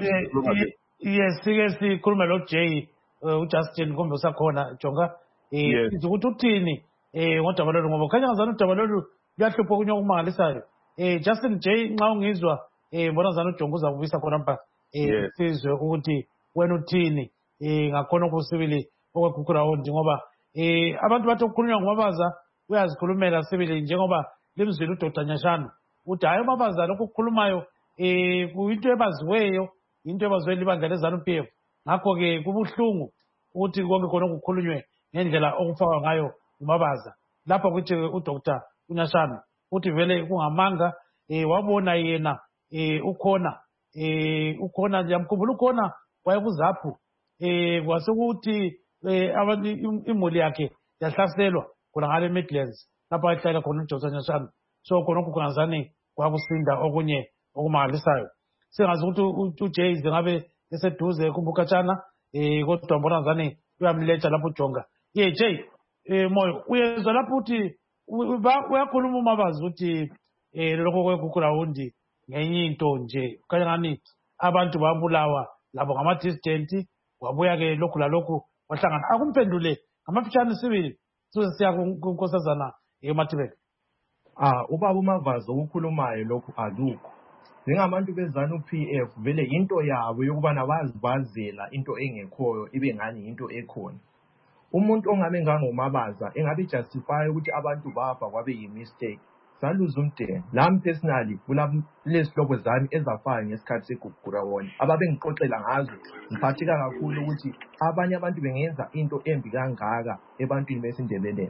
sikhuluma lo Jay uJustin kumbe usakhona Jonga ukuthi uthini ngodaba lolu ngoba khanya ngazana udaba lolu luyahlupha okunye okumangalisayo. Justin Jay nxa ungizwa bona ngazana uJonga uzakubisa khona mpa sizwe ukuthi wena uthini ngakhona okusibili okweGugurawundi ngoba abantu bathi ukukhulunywa nguMabaza uyazikhulumela sibili njengoba limzwile uDr. Nyashanu uthi hayi uMabaza lokhu kukhulumayo kuyinto ebaziweyo, into ebaziweyo libandla leZANU-PF. Ngakho-ke kubuhlungu ukuthi konke khona kukhulunywe ngendlela okufakwa ngayo uMabaza. Lapha kuthi uDr. Nyashanu uthi vele kungamanga wabona yena ukhona yamkhumbula ukhona wayekuzaphu kwasekuthi imuli yakhe yahlaselwa khona ngale Midlands lapha ahlala khona uDr. Nyashanu. So khona kungazani kwakusinda okunye okumangalisayo. Singazi ukuthi uJay ngabe eseduze kumbukatshana kodwa mbona ngazani uyamletha lapho uJonga. Jay moyo uyezwa lapho uthi uyakhuluma uMabaza uthi lokho kweGugurawundi ngenye into nje kanye ngani abantu babulawa labo ngama-dissident wabuya ke lokhu lalokhu wahlangana akumphendule ngamafitshane sibili siya kunkosazana eMathibela. Ubaba uMabaza ukukhulumayo lokhu alukho. Njengabantu beZANU-PF vele into yabo yokubana bazibazela into engekhoyo ibe ngani into ekhona. Umuntu ongabe ngangoMabaza engabe justify ukuthi abantu bafa kwabe yi-mistake. Saluza umdeni. Nami personally kulesihlobo zami ezafana ngesikhathi seGugurawundi ababengixoxela ngazo ngiphatheka kakhulu ukuthi abanye abantu bengenza into embi kangaka ebantwini besindebeleni.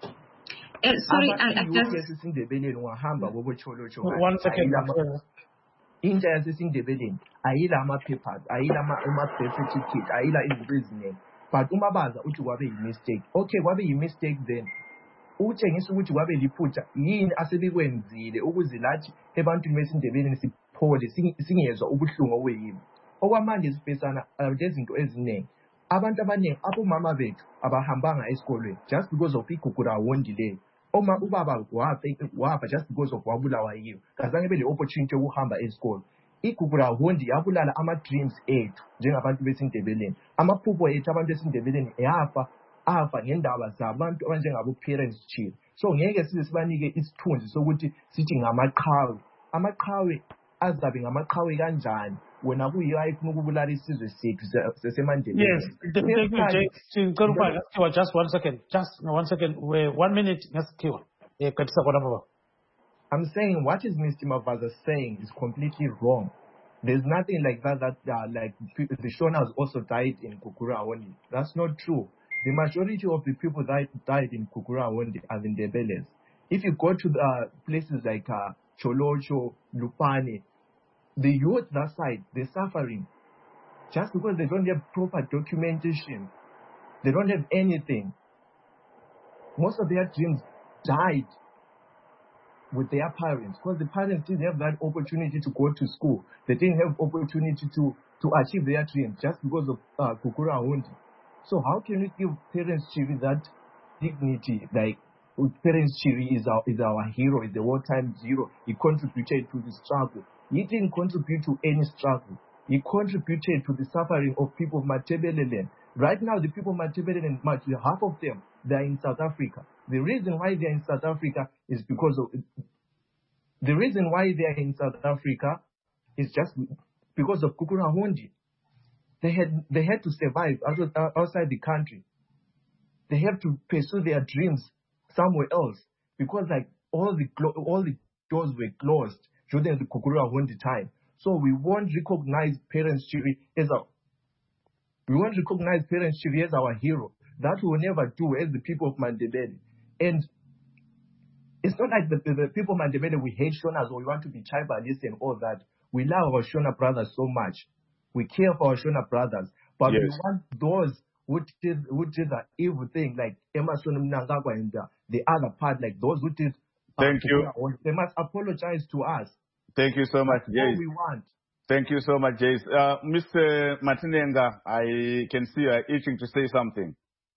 Sorry, I just... isindebeleni ungahamba kobocholocho. 1 second. Intsha yasesindebeleni ayila ama-papers, ayila ama-birth certificate, ayila izinto eziningi. But uMabaza uthi kwabe yi-mistake. Okay, kwabe yi-mistake then. Utshengisa ukuthi kwabe liphutha yini asebekwenzile ukuze lathi ebantwini besindebeleni siphole singezwa ubuhlungu obuyini. Okwamanje sifesana lezinto eziningi. Abantu abaningi abomama bethu abahambanga esikolweni just because of iGugurawundi leyo. Ubaba wafa just because of wabulawa yiyo. Kazange bele opportunity yokuhamba esikolo. iGugurawundi yabulala ama-dreams ethu njengabantu besindebeleni. Amaphupho ethu abantu besindebeleni afa ngendaba zabantu abanjengabo Perence Shiri. So ngeke size sibanike isithunzi sokuthi sithi ngamaqhawe. Amaqhawe azabe ngamaqhawe kanjani wena kuyiyo ayifuna ukubulala isizwe sethu sesemandebele. Yes, thank you, Jay. Just 1 second. Just 1 second. 1 minute. I'm saying what is Mr. Mavaza saying is completely wrong. There's nothing like that like the Shonas also died in Kukurahondi. That's not true. The majority of the people that died in Kukurahondi are in Ndebeles. If you go to the places like Cholocho, Lupane, the youth that side, they're suffering just because they don't have proper documentation. They don't have anything. Most of their dreams died with their parents because the parents didn't have that opportunity to go to school. They didn't have opportunity to achieve their dreams just because of Kukurahondi. So how can we give Parents Chiri that dignity? Like Parents Chiri is our hero, is the wartime hero. He contributed to the struggle. He didn't contribute to any struggle. He contributed to the suffering of people of Matabeleland. Right now, the people of Matabeleland, half of them, they're in South Africa. The reason why they're in South Africa is because of because of Kukurahondi. They had to survive outside the country. They have to pursue their dreams somewhere else because like all the doors were closed during the Kukurahondi time. So we won't recognize Parents Chiri as our hero. That we will never do as the people of Mandebele. And it's not like the people of Mandebele, we hate Shonas or we want to be tribalist and all that. We love our Shona brothers so much. We care for our Shona brothers. But Yes. we want those who did the evil thing, like Emerson Mnangagwa and the other part, like those who did. Thank you. They must apologize to us. Thank you so much, That's Jace. all we want. Thank you so much, Jace. Mr. Matinenga, I can see you are itching to say something.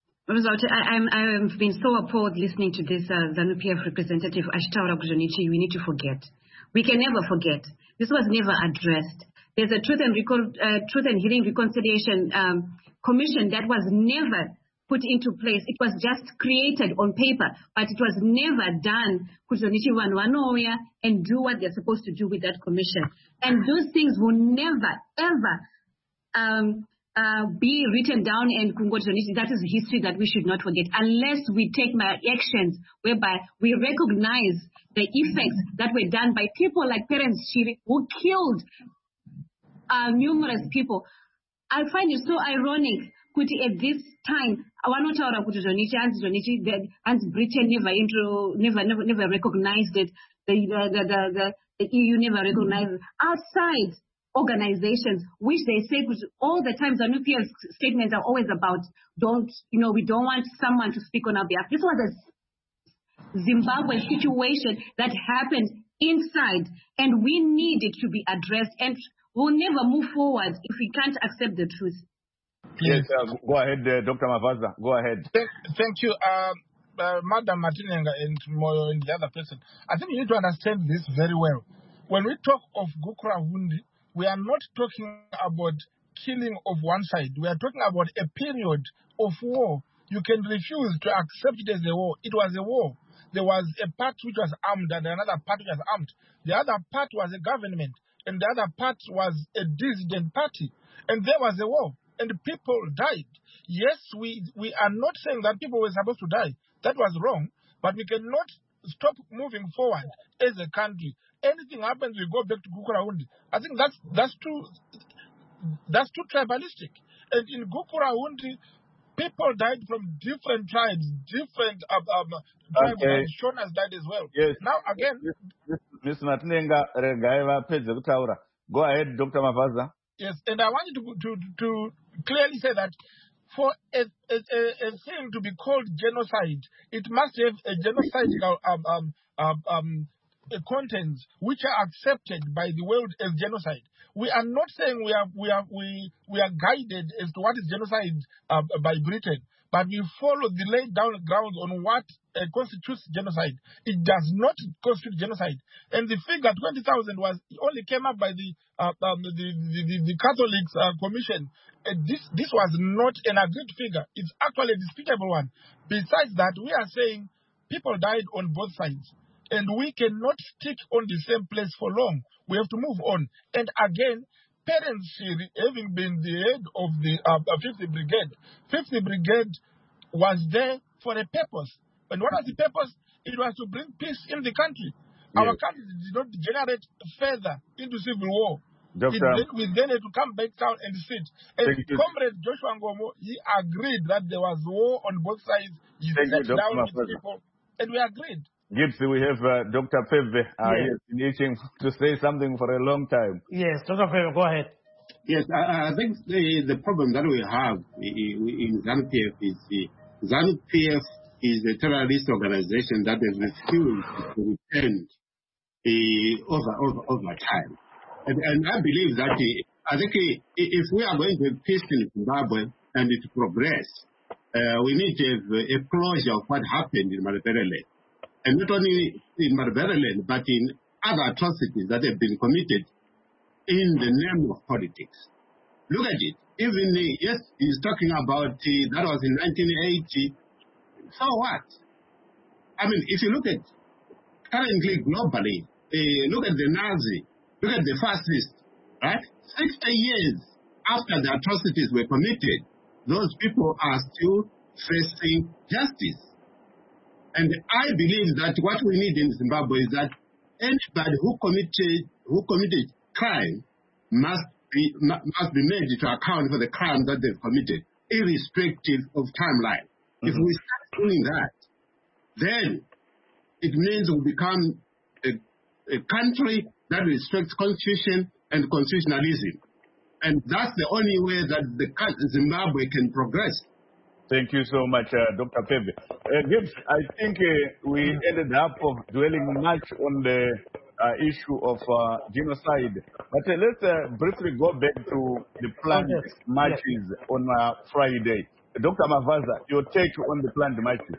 I've been so appalled listening to this ZANU-PF representative Ashtaura Kuzonichi. We need to forget. We can never forget. This was never addressed. There's a Truth and Healing Reconciliation Commission that was never put into place. It was just created on paper, but it was never done. Kuzonichi Wanwanoya and do what they're supposed to do with that commission. And those things will never, ever be written down and Kuzonichi. That is history that we should not forget unless we take actions whereby we recognize the effects that were done by people like Parents Chiri who killed numerous people. I find it so ironic at this time, Awanotaura Kuzonichi, and Britain never recognized it. The EU never recognized it. Outside organizations, which they say all the time, ZANU-PF statements are always about, we don't want someone to speak on our behalf. This was a Zimbabwe situation that happened inside, and we need it to be addressed, and we'll never move forward if we can't accept the truth. Yes, go ahead, Dr. Mavaza. Go ahead. Thank you, Madam Matinenga and Moyo and the other person. I think you need to understand this very well. When we talk of Kukurahondi, we are not talking about killing of one side. We are talking about a period of war. You can refuse to accept it as a war. It was a war. There was a part which was armed and another part which was armed. The other part was a government and the other part was a dissident party. And there was a war and people died. Yes, we are not saying that people were supposed to die. That was wrong. But we cannot stop moving forward as a country. Anything happens, we go back to Kukurahondi. I think that's too tribalistic. And in Kukurahondi, people died from different tribes, different tribes, and Shonas died as well. Yes. Now again, Mr. Matinenga, go ahead, Dr. Mavaza. Yes, and I want you to clearly say that for a thing to be called genocide, it must have a genocidal contents which are accepted by the world as genocide. We are not saying we are guided as to what is genocide by Britain, but we follow the laid down grounds on what constitutes genocide. It does not constitute genocide. And the figure 20,000 only came up by the Catholics Commission. This was not an agreed figure. It's actually a disputable one. Besides that, we are saying people died on both sides. And we cannot stick on the same place for long. We have to move on. And again, Parents Shiri, having been the head of the 50th Brigade, 50th Brigade was there for a purpose. And what was the purpose? It was to bring peace in the country. Yes. Our country did not degenerate further into civil war. We then had to come back down and sit. And Comrade Joshua Ngomo, he agreed that there was war on both sides. He sat down with people, and we agreed. Gibbs, we have Dr. Feve. Yes. Been itching to say something for a long time. Yes, Dr. Feve, go ahead. Yes, I think the problem that we have in ZANU-PF is ZANU-PF is a terrorist organization that has refused to repent over time. And I believe that I think if we are going to have peace in Zimbabwe and to progress, we need to have a closure of what happened in Mariberiland. And not only in Mariberiland, but in other atrocities that have been committed in the name of politics. Look at it. Even, yes, he's talking about that was in 1980. So what? I mean, if you look at currently globally, look at the Nazi, look at the fascists, right? 60 years after the atrocities were committed, those people are still facing justice. And I believe that what we need in Zimbabwe is that anybody who committed crime must be made to account for the crime that they've committed, irrespective of timeline. Mm-hmm. If we start doing that, then it means we become a country that respects constitution and constitutionalism. And that's the only way that Zimbabwe can progress. Thank you so much, Dr. Feve. Gibbs, I think we ended up dwelling much on the issue of genocide. But let's briefly go back to the planned marches on Friday. Dr. Mavaza, your take on the planned marches.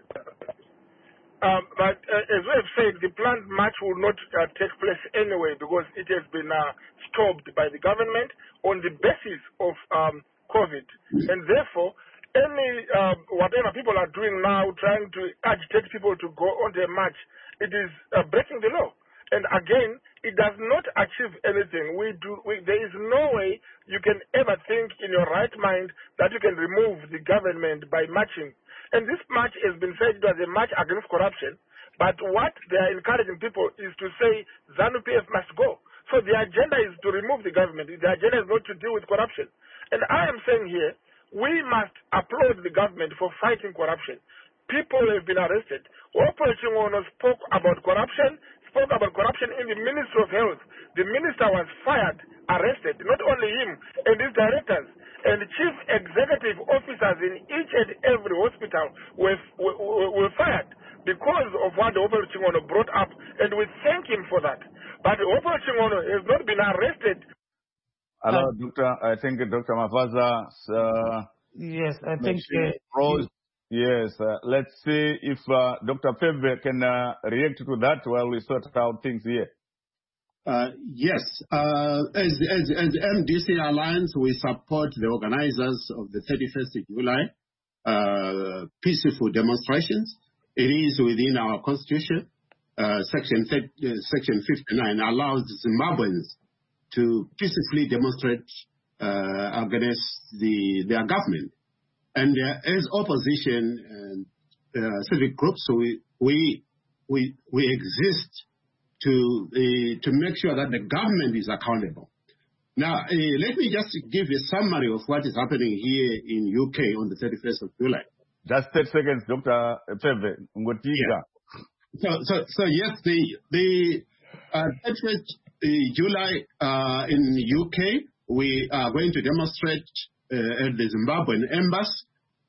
But as we have said, the planned march will not take place anyway because it has been stopped by the government on the basis of COVID. And therefore, any whatever people are doing now, trying to agitate people to go on the march, it is breaking the law. And again, it does not achieve anything. There is no way you can ever think in your right mind that you can remove the government by marching. And this march has been said as a march against corruption. But what they are encouraging people is to say ZANU-PF must go. So the agenda is to remove the government. The agenda is not to deal with corruption. And I am saying here, we must applaud the government for fighting corruption. People have been arrested. Opo Chingono spoke about corruption in the Ministry of Health. The minister was fired, arrested, not only him and his directors. And chief executive officers in each and every hospital were fired because of what Opo Chingono brought up. And we thank him for that. But Opo Chingono has not been arrested. Hello, Doctor. I think Dr. Mavaza. Yes, I think. Yes, let's see if Dr. Feve can react to that while we sort out things here. Yes, as MDC Alliance, we support the organizers of the 31st of July peaceful demonstrations. It is within our constitution. Section 59 allows Zimbabweans to peacefully demonstrate against their government. And as opposition and civic groups, we exist to make sure that the government is accountable. Now, let me just give a summary of what is happening here in UK on the 31st of July. Just 30 seconds, Dr. Feve. Yeah. So yes, the 31st July in UK, we are going to demonstrate at the Zimbabwean embassy.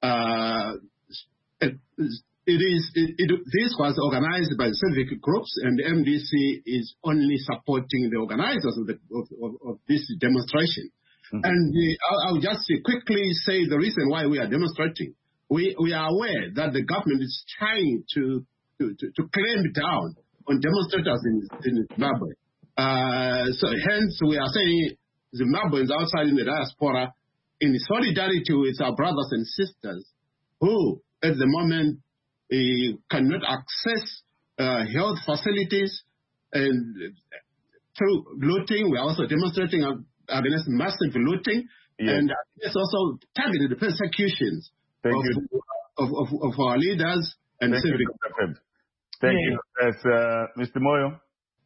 This was organized by civic groups, and the MDC is only supporting the organizers of this demonstration. Mm-hmm. And I'll just quickly say the reason why we are demonstrating. We are aware that the government is trying to clamp down on demonstrators in Zimbabwe. So hence we are saying Zimbabweans outside in the diaspora, in solidarity with our brothers and sisters who at the moment cannot access health facilities, and through looting. We are also demonstrating against massive looting, and it's also targeted persecutions of our leaders and civic. Thank you. Yes, Mr. Moyo.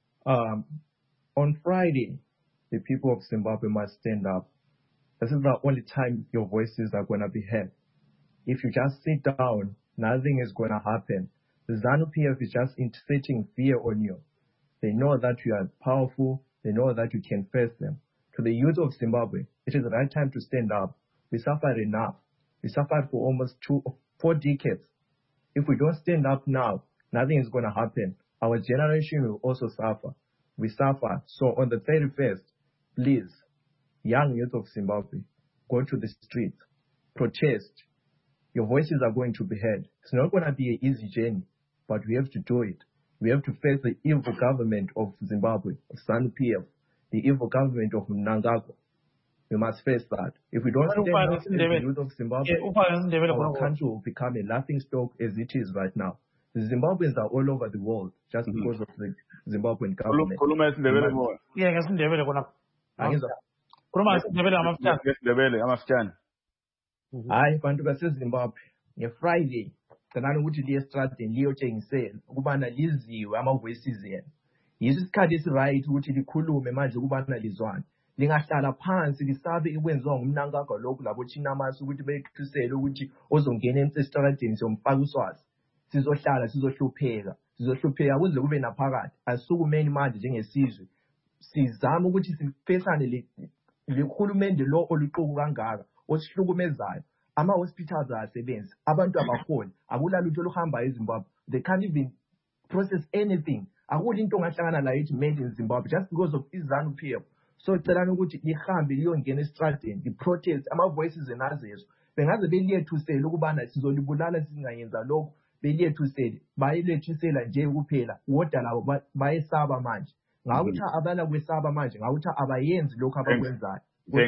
On Friday, the people of Zimbabwe must stand up. This is the only time your voices are going to be heard. If you just sit down, nothing is going to happen. The ZANU-PF is just inciting fear on you. They know that you are powerful. They know that you can face them. To the youth of Zimbabwe, it is the right time to stand up. We suffered enough. We suffered for almost 4 decades. If we don't stand up now, nothing is going to happen. Our generation will also suffer. We suffer. So on the 31st, please, young youth of Zimbabwe, go to the streets, protest. Your voices are going to be heard. It's not going to be an easy journey, but we have to do it. We have to face the evil government of Zimbabwe, of ZANU-PF, the evil government of Mnangagwa. We must face that. If we don't stand up as the youth of Zimbabwe, our country will become a laughing stock as it is right now. The Zimbabweans are all over the world just because of the Zimbabwean government. Hayi bantu baseZimbabwe ngeFriday kanani ukuthi liye estradini liyotshengisela ukubana liziwe ama-voices enu. Yiso isikhathi esiright ukuthi likhulume manje ukubana lizwane. Lingahlala phansi lisabe ikwenziwa ngumnankagwa lokhu labo Chinamasi ukuthi bethusele ukuthi ozongena estradini somfaka uswazi. Sizohlala sizohlupheka kuze kube naphakathi. Asukumeni manje njengesizwe. Sizama ukuthi sifesane likhulumende lo oluqhubu kangaka osihlukumezayo. Ama-hospitals asebenzi, abantu abaholi, akulalutho oluhamba eZimbabwe. They can't even process anything. Akula into ongahlangana layo ithi made in Zimbabwe just because of ZANU-PF. So celana ukuthi lihambe liyongena estradini, li-protest, ama-voices enazezo. Bengaze beliyethusela ukubana sizolibulala singayenza lokho, beliyethusele, bayilethusela nje kuphela, kodwa labo bayesaba manje. Ngawuthi abana kwesaba manje, ngawuthi abayenzi lokho abakwenzayo.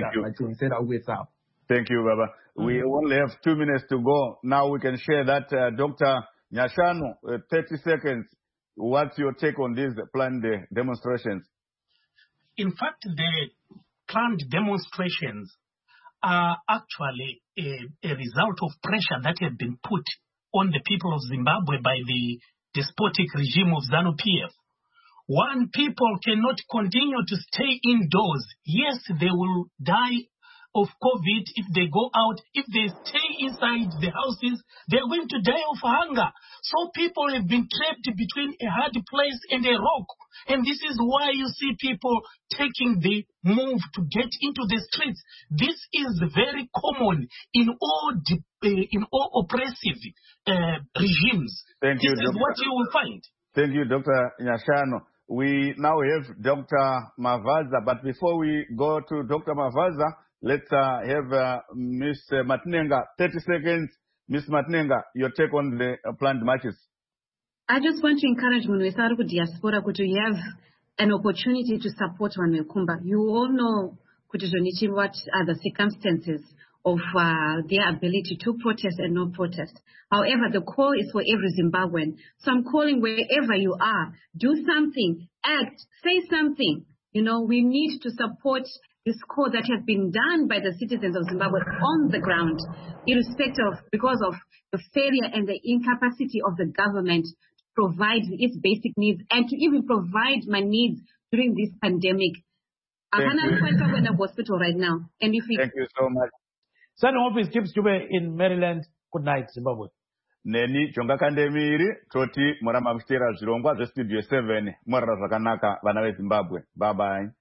Thank you, Baba. We only have 2 minutes to go. Now we can share that. Dr. Nyashanu, 30 seconds. What's your take on these planned demonstrations? In fact, the planned demonstrations are actually a result of pressure that had been put on the people of Zimbabwe by the despotic regime of ZANU-PF. One, people cannot continue to stay indoors. Yes, they will die of COVID if they go out. If they stay inside the houses, they're going to die of hunger. So people have been trapped between a hard place and a rock. And this is why you see people taking the move to get into the streets. This is very common in all oppressive regimes. Thank you, this is what you will find. Thank you, Dr. Nyashanu. We now have Dr. Mavaza, but before we go to Dr. Mavaza, let's have Ms. Matinenga. 30 seconds. Ms. Matinenga, your take on the planned marches. I just want to encourage Munwesaruku diaspora to have an opportunity to support Wanwekumba. You all know Kutijonichi, what are the circumstances of their ability to protest and not protest. However, the call is for every Zimbabwean. So I'm calling wherever you are, do something, act, say something. You know, we need to support this call that has been done by the citizens of Zimbabwe on the ground, because of the failure and the incapacity of the government to provide its basic needs and to even provide my needs during this pandemic. I'm in a hospital right now. And if Thank you so much. Standing office keeps Jube in Maryland. Good night, Zimbabwe. Neni chonga kandemiri toti murama kuchitera zvirongwa zvestudio 7 mwarara zvakanaka vana veZimbabwe. Bye bye.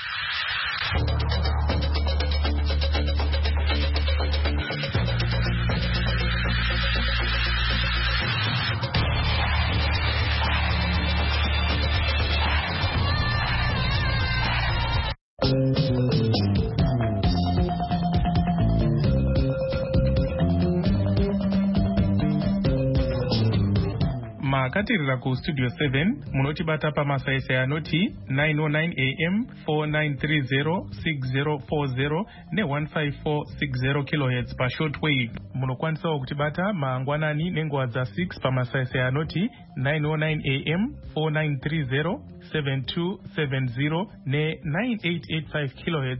Makatirira ku studio 7 munotibata pamasaisa yanoti 909 AM 4930 6040 ne 15460 kHz pa shortwave. munokwanisawo kutibata mangwanani nenguva dza6 pamasaisai anoti 909 am 4930 7270 ne 9885 kHz